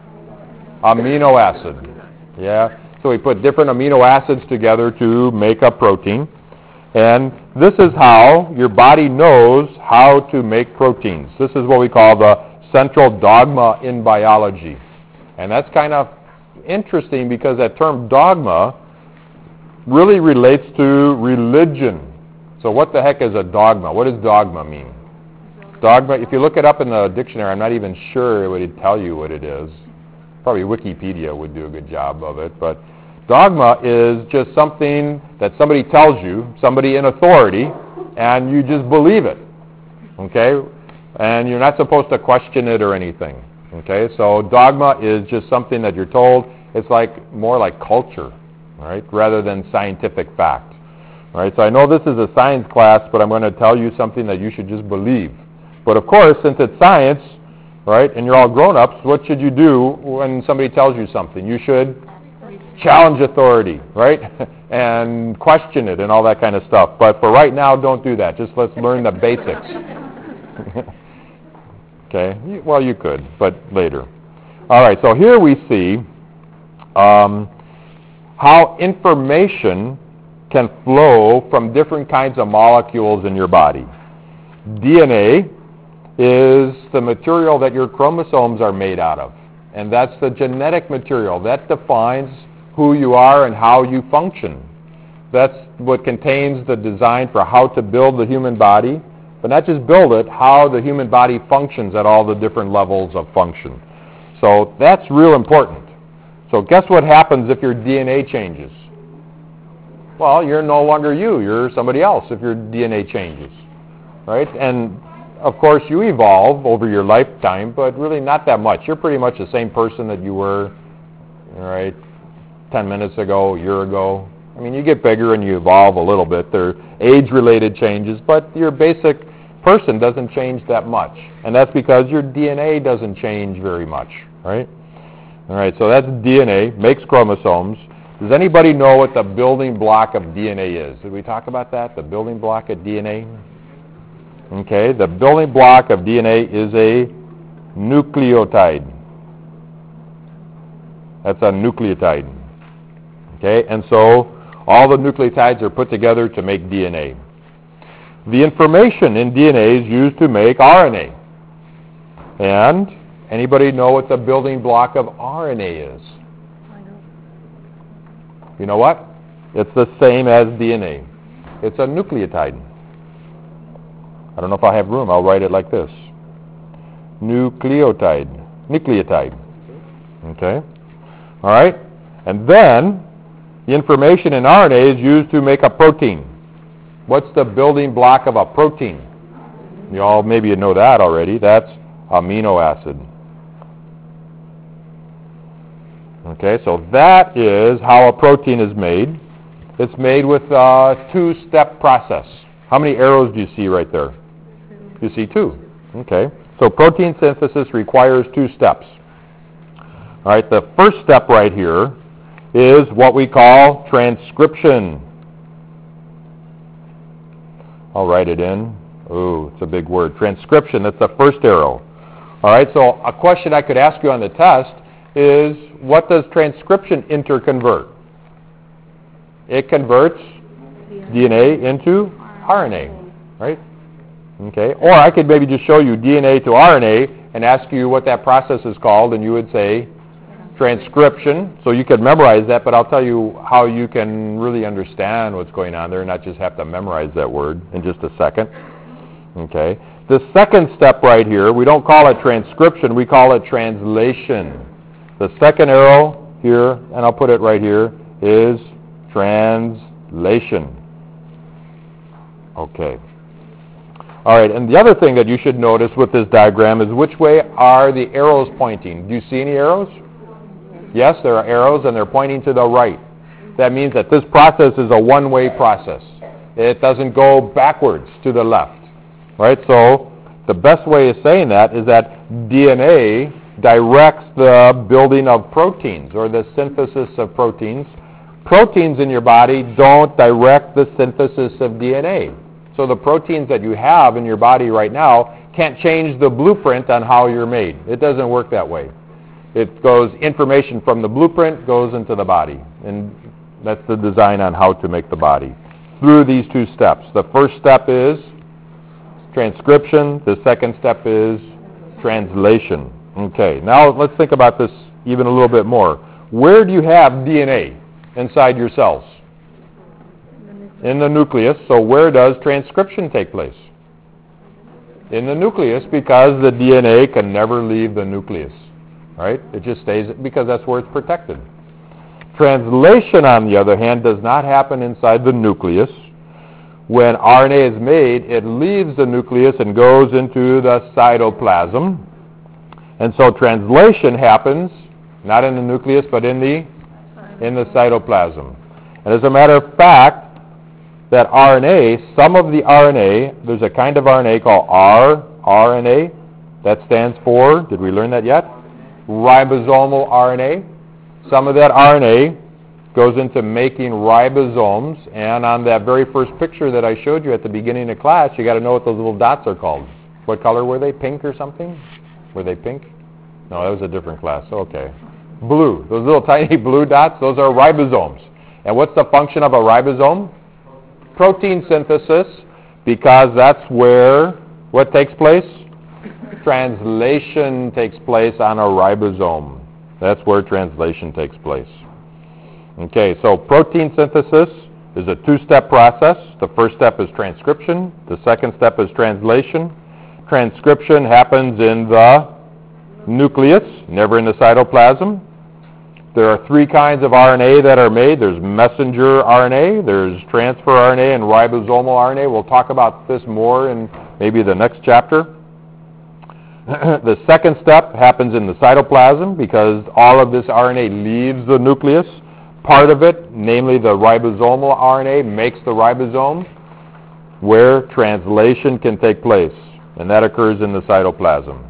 Amino acid. Yeah. So we put different amino acids together to make a protein. And this is how your body knows how to make proteins. This is what we call the central dogma in biology. And that's kind of interesting because that term dogma really relates to religion. So what the heck is a dogma? What does dogma mean? Dogma, if you look it up in the dictionary, I'm not even sure it would tell you what it is. Probably Wikipedia would do a good job of it, but dogma is just something that somebody tells you, somebody in authority, and you just believe it, okay? And you're not supposed to question it or anything, okay? So dogma is just something that you're told. It's like more like culture, right, rather than scientific fact, right? So I know this is a science class, but I'm going to tell you something that you should just believe. But of course, since it's science, right, and you're all grown-ups, what should you do when somebody tells you something? You should challenge authority, right? And question it and all that kind of stuff. But for right now, don't do that. Just let's learn the basics. Okay? Well, you could, but later. All right, so here we see um, how information can flow from different kinds of molecules in your body. D N A is the material that your chromosomes are made out of. And that's the genetic material. That defines who you are and how you function. That's what contains the design for how to build the human body, but not just build it, how the human body functions at all the different levels of function. So that's real important. So guess what happens if your D N A changes? Well, you're no longer you. You're somebody else if your D N A changes, right? And of course, you evolve over your lifetime, but really not that much. You're pretty much the same person that you were, right, ten minutes ago, a year ago. I mean, you get bigger and you evolve a little bit. There are age-related changes, but your basic person doesn't change that much. And that's because your D N A doesn't change very much, right? All right, so that's D N A, makes chromosomes. Does anybody know what the building block of D N A is? Did we talk about that, the building block of D N A? Okay, the building block of D N A is a nucleotide. That's a nucleotide. Okay, and so all the nucleotides are put together to make D N A. The information in D N A is used to make R N A. And anybody know what the building block of R N A is? I know. You know what? It's the same as D N A. It's a nucleotide. I don't know if I have room. I'll write it like this. Nucleotide. Nucleotide. Okay? All right? And then the information in R N A is used to make a protein. What's the building block of a protein? You all maybe know that already. That's amino acid. Okay, so that is how a protein is made. It's made with a two-step process. How many arrows do you see right there? You see two. Okay, so protein synthesis requires two steps. All right, the first step right here is what we call transcription. I'll write it in. Ooh, it's a big word. Transcription, that's the first arrow. All right, so a question I could ask you on the test is, what does transcription interconvert? It converts D N A into R N A, right? Okay, or I could maybe just show you D N A to R N A and ask you what that process is called, and you would say transcription. So you could memorize that, but I'll tell you how you can really understand what's going on there, not just have to memorize that word in just a second. Okay, the second step right here, we don't call it transcription, we call it translation. The second arrow here, and I'll put it right here, is translation. Okay. All right, and the other thing that you should notice with this diagram is which way are the arrows pointing. Do you see any arrows? Yes, there are arrows, and they're pointing to the right. That means that this process is a one-way process. It doesn't go backwards to the left, right? So the best way of saying that is that D N A directs the building of proteins or the synthesis of proteins. Proteins in your body don't direct the synthesis of D N A. So the proteins that you have in your body right now can't change the blueprint on how you're made. It doesn't work that way. It goes, information from the blueprint goes into the body. And that's the design on how to make the body. Through these two steps. The first step is transcription. The second step is translation. Okay, now let's think about this even a little bit more. Where do you have D N A inside your cells? In the nucleus. So where does transcription take place? In the nucleus, because the D N A can never leave the nucleus. Right? It just stays, because that's where it's protected. Translation, on the other hand, does not happen inside the nucleus. When R N A is made, it leaves the nucleus and goes into the cytoplasm. And so translation happens not in the nucleus, but in the in the cytoplasm. And as a matter of fact, that R N A, some of the R N A, there's a kind of R N A called rRNA. That stands for, did we learn that yet? Ribosomal R N A. Some of that R N A goes into making ribosomes, and on that very first picture that I showed you at the beginning of class, you got to know what those little dots are called. What color were they? Pink or something? Were they pink? No, that was a different class. Okay. Blue. Those little tiny blue dots, those are ribosomes. And what's the function of a ribosome? Protein synthesis, because that's where what takes place? Translation takes place on a ribosome. That's where translation takes place. Okay, so protein synthesis is a two-step process. The first step is transcription. The second step is translation. Transcription happens in the nucleus, never in the cytoplasm. There are three kinds of R N A that are made. There's messenger R N A, there's transfer R N A, and ribosomal R N A. We'll talk about this more in maybe the next chapter. The second step happens in the cytoplasm because all of this R N A leaves the nucleus. part of it, namely the ribosomal R N A, makes the ribosome, where translation can take place, and that occurs in the cytoplasm.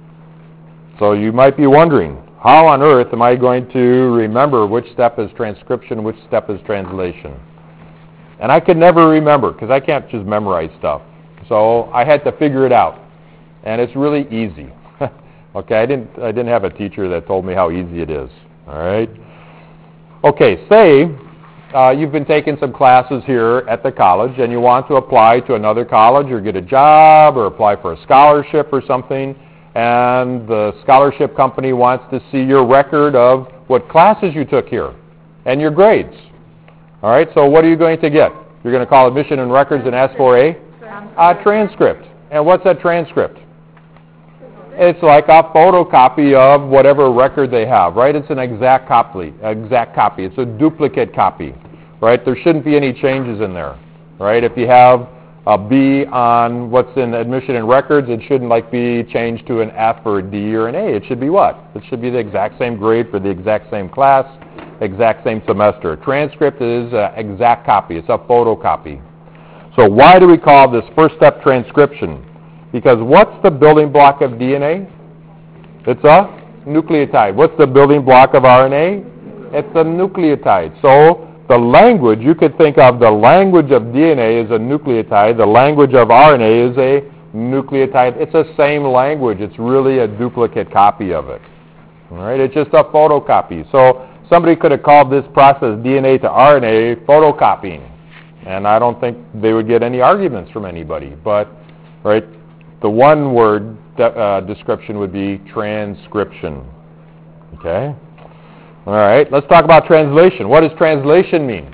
So you might be wondering, how on earth am I going to remember which step is transcription, which step is translation? And I could never remember, because I can't just memorize stuff. So I had to figure it out, and it's really easy. Okay, I didn't, I didn't have a teacher that told me how easy it is, all right? Okay, say uh, you've been taking some classes here at the college, and you want to apply to another college or get a job or apply for a scholarship or something, and the scholarship company wants to see your record of what classes you took here and your grades. All right, so what are you going to get? You're going to call Admission and Records and ask for a, a transcript. And what's that transcript? It's like a photocopy of whatever record they have, right? It's an exact copy. Exact copy. It's a duplicate copy, right? There shouldn't be any changes in there, right? If you have a B on what's in Admission and Records, it shouldn't like be changed to an F or a D or an A. It should be what? It should be the exact same grade for the exact same class, exact same semester. A transcript is an exact copy. It's a photocopy. So why do we call this first step transcription? Because what's the building block of D N A? It's a nucleotide. What's the building block of R N A? It's a nucleotide. So the language, you could think of the language of D N A as a nucleotide. The language of R N A is a nucleotide. It's the same language. It's really a duplicate copy of it. All right? It's just a photocopy. So somebody could have called this process D N A to R N A photocopying. And I don't think they would get any arguments from anybody. But, right, the one word de- uh, description would be transcription. Okay? All right, let's talk about translation. What does translation mean?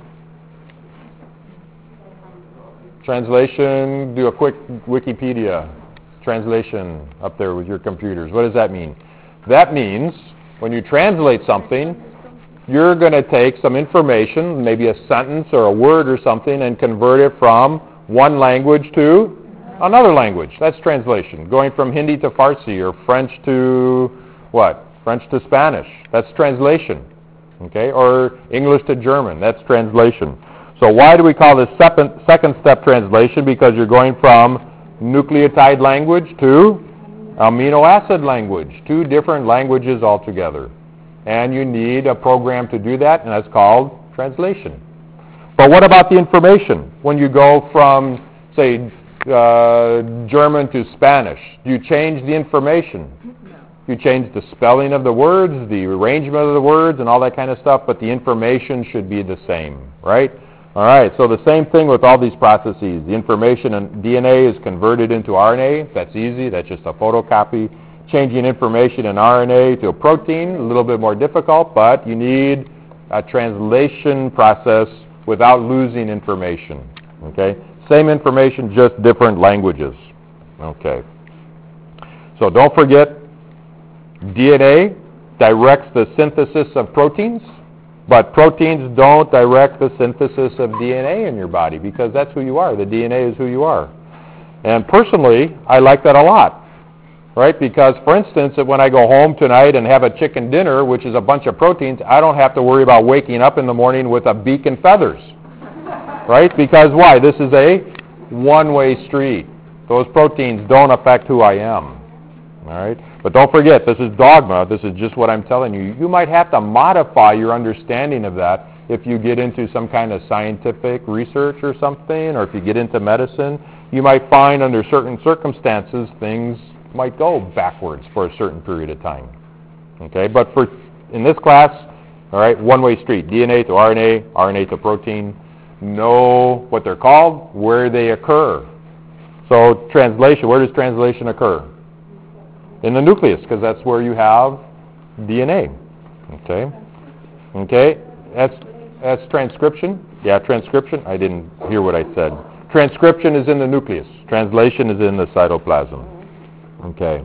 Translation, do a quick Wikipedia translation up there with your computers. What does that mean? That means when you translate something, you're going to take some information, maybe a sentence or a word or something, and convert it from one language to another language. That's translation. Going from Hindi to Farsi or French to what? French to Spanish. That's translation. Okay? Or English to German. That's translation. So why do we call this second, second step translation? Because you're going from nucleotide language to amino acid language. Two different languages altogether. And you need a program to do that, and that's called translation. But what about the information? When you go from, say, uh, German to Spanish, do you change the information? You change the spelling of the words, the arrangement of the words, and all that kind of stuff, but the information should be the same, right? All right, so the same thing with all these processes. The information in D N A is converted into R N A. That's easy. That's just a photocopy. Changing information in R N A to a protein, a little bit more difficult, but you need a translation process without losing information, okay? Same information, just different languages, okay? So don't forget, D N A directs the synthesis of proteins, but proteins don't direct the synthesis of D N A in your body because that's who you are. The D N A is who you are. And personally, I like that a lot. Right? Because, for instance, when I go home tonight and have a chicken dinner, which is a bunch of proteins, I don't have to worry about waking up in the morning with a beak and feathers. Right? Because why? This is a one-way street. Those proteins don't affect who I am. All right? But don't forget, this is dogma. This is just what I'm telling you. You might have to modify your understanding of that if you get into some kind of scientific research or something, or if you get into medicine. You might find under certain circumstances things might go backwards for a certain period of time. Okay, but for in this class, all right, one-way street, D N A to R N A, R N A to protein, know what they're called, where they occur. So translation, where does translation occur? In the nucleus, because that's where you have D N A. Okay, okay, that's that's transcription. Yeah, transcription. I didn't hear what I said. Transcription is in the nucleus. Translation is in the cytoplasm. Okay,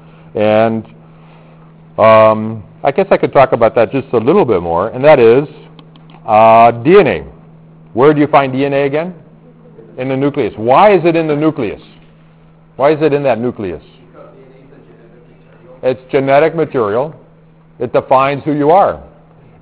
and um, I guess I could talk about that just a little bit more, and that is uh, D N A. Where do you find D N A again? In the nucleus. Why is it in the nucleus? Why is it in that nucleus? Because D N A is a genetic material. It's genetic material. It defines who you are.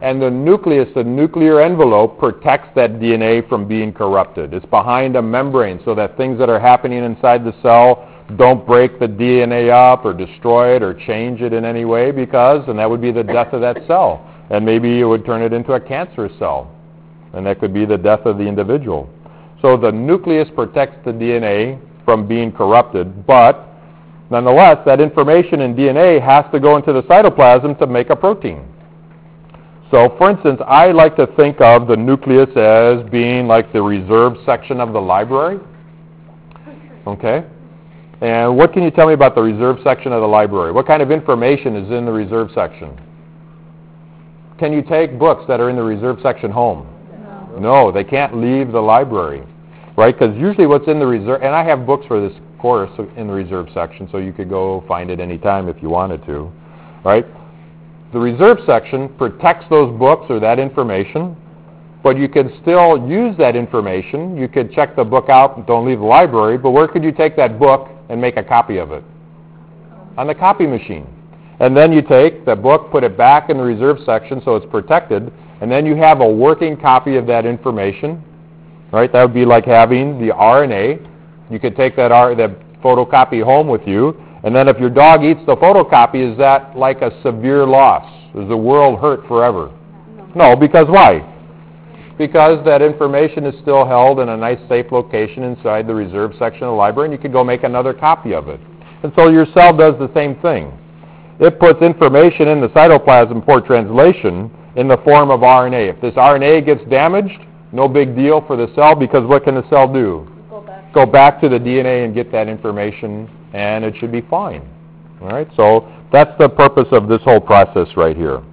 And the nucleus, the nuclear envelope, protects that D N A from being corrupted. It's behind a membrane so that things that are happening inside the cell don't break the D N A up or destroy it or change it in any way, because, and that would be the death of that cell. And maybe it would turn it into a cancerous cell. And that could be the death of the individual. So the nucleus protects the D N A from being corrupted, but nonetheless, that information in D N A has to go into the cytoplasm to make a protein. So, for instance, I like to think of the nucleus as being like the reserve section of the library. Okay? And what can you tell me about the reserve section of the library? What kind of information is in the reserve section? Can you take books that are in the reserve section home? No, no, they can't leave the library, right? Because usually what's in the reserve, and I have books for this course in the reserve section, so you could go find it anytime if you wanted to, right? The reserve section protects those books or that information, but you could still use that information. You could check the book out and don't leave the library, but where could you take that book and make a copy of it? On the copy machine. And then you take the book, put it back in the reserve section so it's protected, and then you have a working copy of that information, right? That would be like having the R N A. You could take that, R- that photocopy home with you, and then if your dog eats the photocopy, is that like a severe loss? Is the world hurt forever? No, because why? Because that information is still held in a nice safe location inside the reserve section of the library, and you could go make another copy of it. And so your cell does the same thing. It puts information in the cytoplasm for translation in the form of R N A. If this R N A gets damaged, no big deal for the cell, because what can the cell do? Go back. Go back to the D N A and get that information, and it should be fine. All right, so that's the purpose of this whole process right here.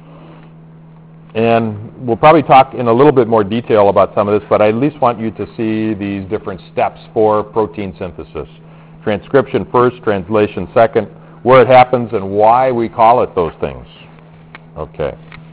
And we'll probably talk in a little bit more detail about some of this, but I at least want you to see these different steps for protein synthesis. Transcription first, translation second, where it happens and why we call it those things. Okay.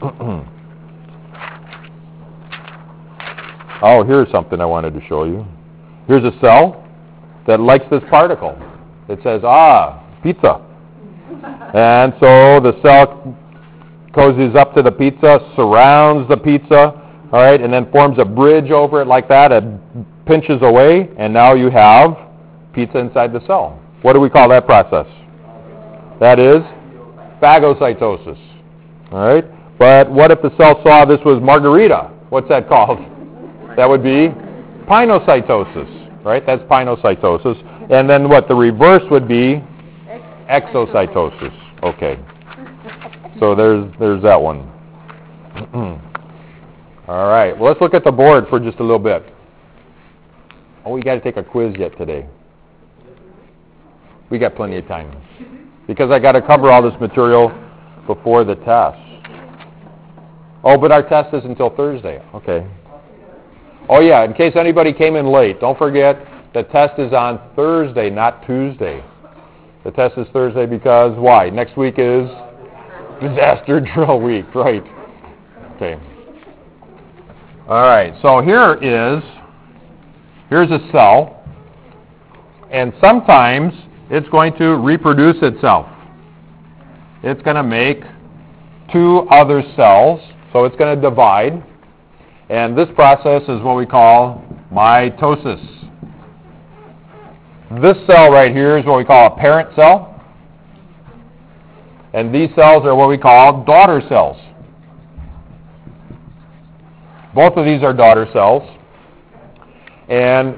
Oh, here's something I wanted to show you. Here's a cell that likes this particle. It says, ah, pizza. And so the cell cozies up to the pizza, surrounds the pizza, all right, and then forms a bridge over it like that. It pinches away, and now you have pizza inside the cell. What do we call that process? That is phagocytosis, all right? But what if the cell saw this was margarita? What's that called? That would be pinocytosis, right? That's pinocytosis. And then what? The reverse would be exocytosis. Okay. So there's there's that one. All right. Well, let's look at the board for just a little bit. Oh, we got to take a quiz yet today. We got plenty of time because I got to cover all this material before the test. Oh, but our test is until Thursday. Okay. Oh, yeah, in case anybody came in late, don't forget the test is on Thursday, not Tuesday. The test is Thursday because why? Next week is disaster drill week, right? Okay. All right, so here is, here's a cell, and sometimes it's going to reproduce itself. It's going to make two other cells, so it's going to divide. And this process is what we call mitosis. This cell right here is what we call a parent cell. And these cells are what we call daughter cells. Both of these are daughter cells. And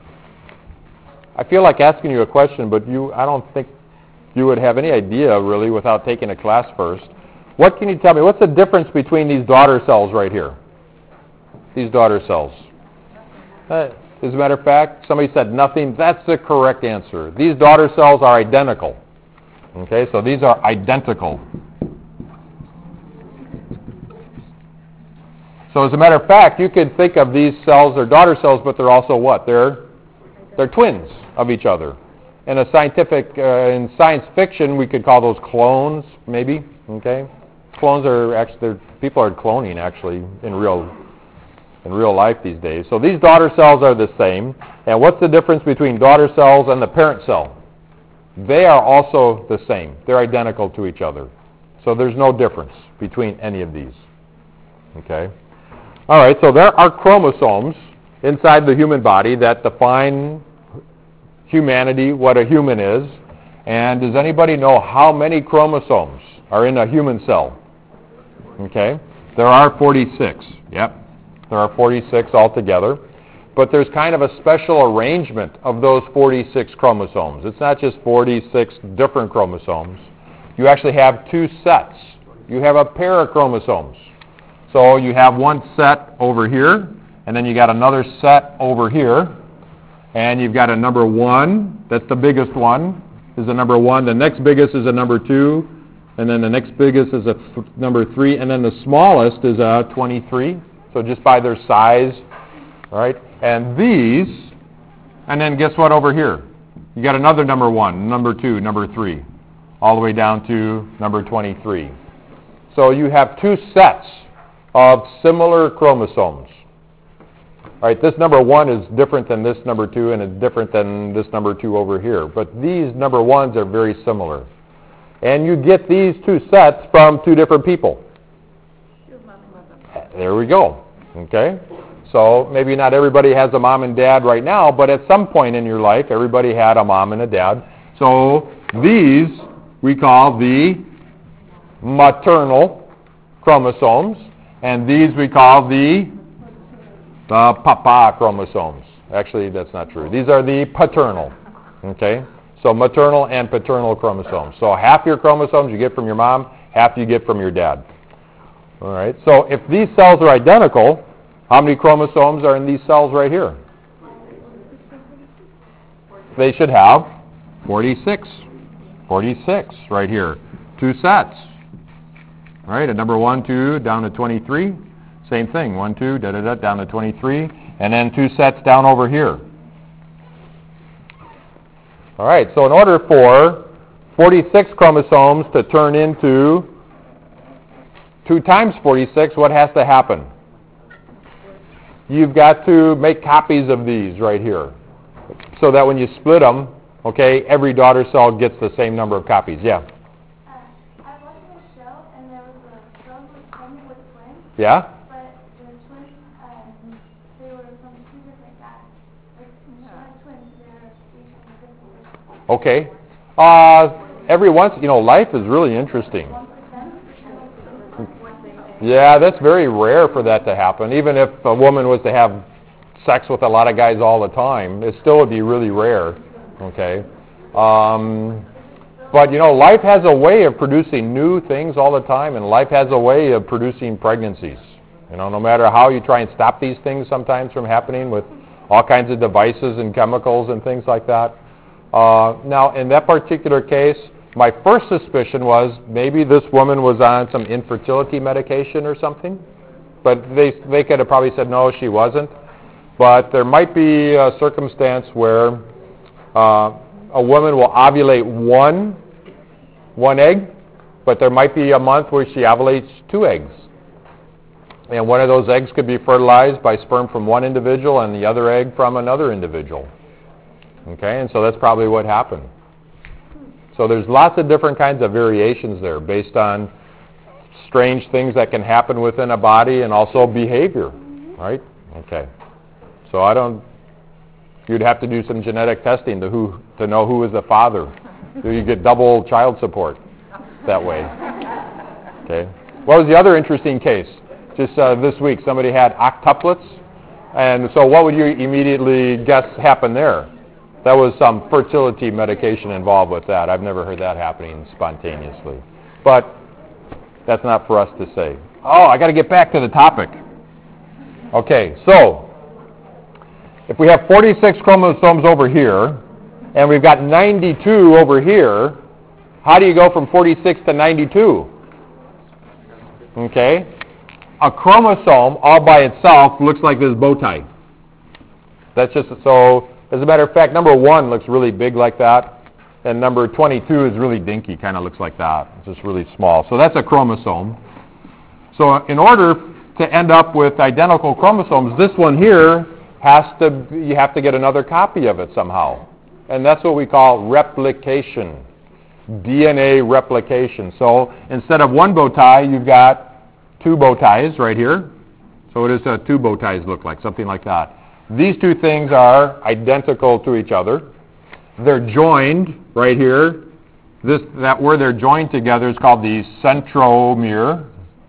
I feel like asking you a question, but you, I don't think you would have any idea really without taking a class first. What can you tell me? What's the difference between these daughter cells right here? These daughter cells. Uh, as a matter of fact, somebody said nothing. That's the correct answer. These daughter cells are identical. Okay, so these are identical. So as a matter of fact, you could think of these cells as daughter cells, but they're also what? They're they're twins of each other. In a scientific, uh, in science fiction, we could call those clones, maybe. Okay, clones are actually they're, people are cloning actually in real. in real life these days. So these daughter cells are the same. And what's the difference between daughter cells and the parent cell? They are also the same. They're identical to each other. So there's no difference between any of these. Okay? All right, so there are chromosomes inside the human body that define humanity, what a human is. And does anybody know how many chromosomes are in a human cell? Okay? There are forty-six. Yep. There are forty-six altogether. But there's kind of a special arrangement of those forty-six chromosomes. It's not just forty-six different chromosomes. You actually have two sets. You have a pair of chromosomes. So you have one set over here, and then you got another set over here, and you've got a number one. That's the biggest one, is a number one. The next biggest is a number two, and then the next biggest is a th- number three, and then the smallest is a twenty-three. So just by their size, all right? And these, and then guess what over here? You got another number one, number two, number three, all the way down to number twenty-three. So you have two sets of similar chromosomes. All right, this number one is different than this number two, and it's different than this number two over here. But these number ones are very similar. And you get these two sets from two different people. There we go. Okay? So maybe not everybody has a mom and dad right now, but at some point in your life, everybody had a mom and a dad. So these we call the maternal chromosomes, and these we call the, the papa chromosomes. Actually, that's not true. These are the paternal. Okay? So maternal and paternal chromosomes. So half your chromosomes you get from your mom, half you get from your dad. All right? So if these cells are identical, how many chromosomes are in these cells right here? They should have forty-six. forty-six right here. Two sets. All right, at number one, two, down to twenty-three. Same thing, one, two, da-da-da, down to twenty-three. And then two sets down over here. All right, so in order for forty-six chromosomes to turn into two times forty-six, what has to happen? You've got to make copies of these right here so that when you split them, okay, every daughter cell gets the same number of copies. Yeah? Uh, I watched a show, and there was a girl who was pregnant with twins. Yeah? But the twins, um, they were from two different guys. Like, she had twins, they were each from a different person. Okay. Uh, every once, you know, life is really interesting. Yeah, that's very rare for that to happen. Even if a woman was to have sex with a lot of guys all the time, it still would be really rare. Okay. Um, but, you know, life has a way of producing new things all the time, and life has a way of producing pregnancies. You know, no matter how you try and stop these things sometimes from happening with all kinds of devices and chemicals and things like that. Uh, now, in that particular case, my first suspicion was maybe this woman was on some infertility medication or something. But they, they could have probably said, no, she wasn't. But there might be a circumstance where uh, a woman will ovulate one, one egg, but there might be a month where she ovulates two eggs. And one of those eggs could be fertilized by sperm from one individual and the other egg from another individual. Okay, and so that's probably what happened. So there's lots of different kinds of variations there based on strange things that can happen within a body and also behavior, right? Okay. So I don't, you'd have to do some genetic testing to who to know who is the father. So you get double child support that way. Okay. What was the other interesting case? Just uh, this week, somebody had octuplets. And so what would you immediately guess happened there? That was some fertility medication involved with that. I've never heard that happening spontaneously. But that's not for us to say. Oh, I got to get back to the topic. Okay, so if we have forty-six chromosomes over here, and we've got ninety-two over here, how do you go from forty-six to ninety-two? Okay, a chromosome all by itself looks like this bow tie. That's just so. As a matter of fact, number one looks really big like that, and number twenty-two is really dinky, kind of looks like that. It's just really small. So that's a chromosome. So in order to end up with identical chromosomes, this one here has to, you have to get another copy of it somehow. And that's what we call replication, D N A replication. So instead of one bow tie, you've got two bow ties right here. So what does uh, two bow ties look like? Something like that. These two things are identical to each other. They're joined right here. This, that where they're joined together is called the centromere.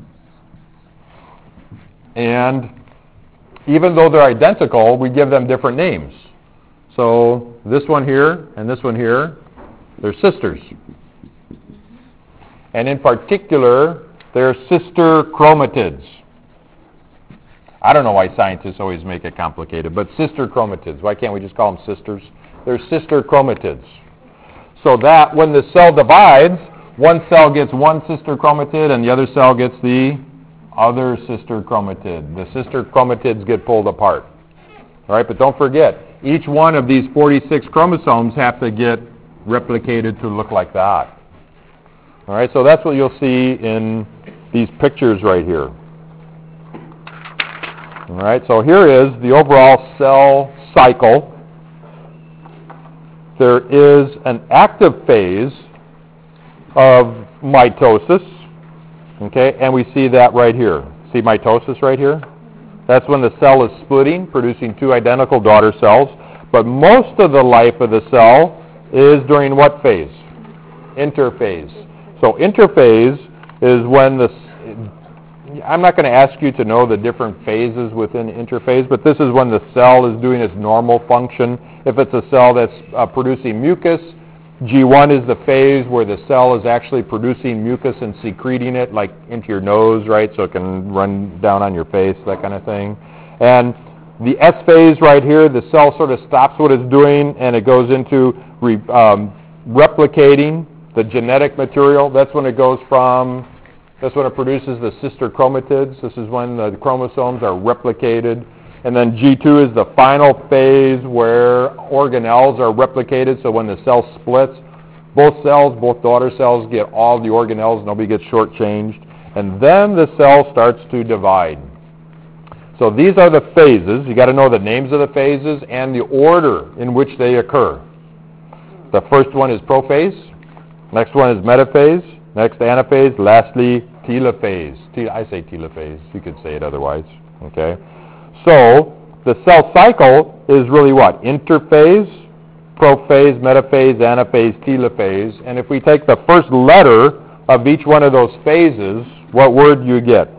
And even though they're identical, we give them different names. So this one here and this one here, they're sisters. And in particular, they're sister chromatids. I don't know why scientists always make it complicated, but sister chromatids. Why can't we just call them sisters? They're sister chromatids. So that when the cell divides, one cell gets one sister chromatid and the other cell gets the other sister chromatid. The sister chromatids get pulled apart. All right, but don't forget, each one of these forty-six chromosomes have to get replicated to look like that. All right, so that's what you'll see in these pictures right here. All right, so here is the overall cell cycle. There is an active phase of mitosis, okay, and we see that right here. See mitosis right here? That's when the cell is splitting, producing two identical daughter cells. But most of the life of the cell is during what phase? Interphase. So interphase is when the... I'm not going to ask you to know the different phases within interphase, but this is when the cell is doing its normal function. If it's a cell that's uh, producing mucus, G one is the phase where the cell is actually producing mucus and secreting it, like into your nose, right, so it can run down on your face, that kind of thing. And the S phase right here, the cell sort of stops what it's doing and it goes into re, um, replicating the genetic material. That's when it goes from, that's when it produces the sister chromatids. This is when the chromosomes are replicated. And then G two is the final phase where organelles are replicated. So when the cell splits, both cells, both daughter cells get all the organelles. Nobody gets shortchanged. And then the cell starts to divide. So these are the phases. You got to know the names of the phases and the order in which they occur. The first one is prophase. Next one is metaphase. Next anaphase. Lastly, telophase. Te- I say telophase. You could say it otherwise. Okay. So the cell cycle is really what? Interphase, prophase, metaphase, anaphase, telophase. And if we take the first letter of each one of those phases, what word do you get?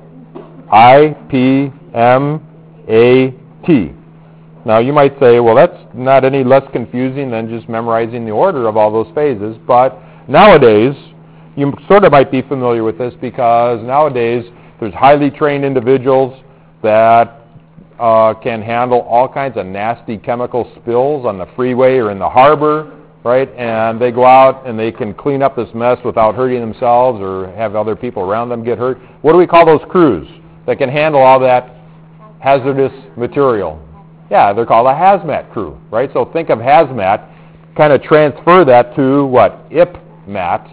I, P, M, A, T. Now you might say, well, that's not any less confusing than just memorizing the order of all those phases. But nowadays, you sort of might be familiar with this because nowadays there's highly trained individuals that Uh, can handle all kinds of nasty chemical spills on the freeway or in the harbor, right? And they go out and they can clean up this mess without hurting themselves or have other people around them get hurt. What do we call those crews that can handle all that hazardous material? Yeah, they're called a hazmat crew, right? So think of hazmat, kind of transfer that to what? I P M A T.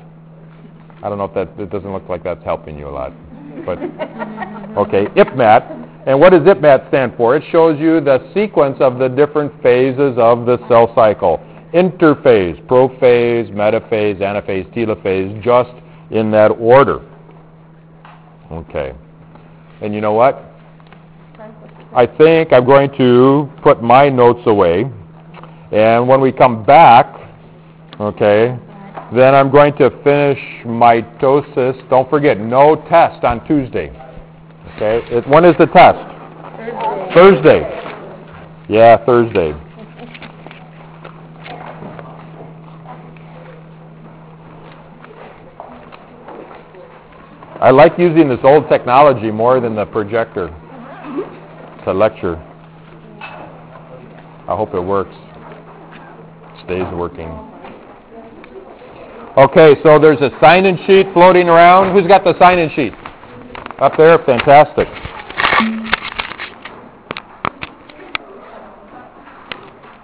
I don't know if that, it doesn't look like that's helping you a lot, but okay, I P M A T. And what does I P M A T stand for? It shows you the sequence of the different phases of the cell cycle. Interphase, prophase, metaphase, anaphase, telophase, just in that order. Okay. And you know what? I think I'm going to put my notes away. And when we come back, okay, then I'm going to finish mitosis. Don't forget, no test on Tuesday. Okay, it, when is the test? Thursday. Thursday. Yeah, Thursday. I like using this old technology more than the projector to lecture. I hope it works. Stays working. Okay, so there's a sign-in sheet floating around. Who's got the sign-in sheet? Up there? Fantastic.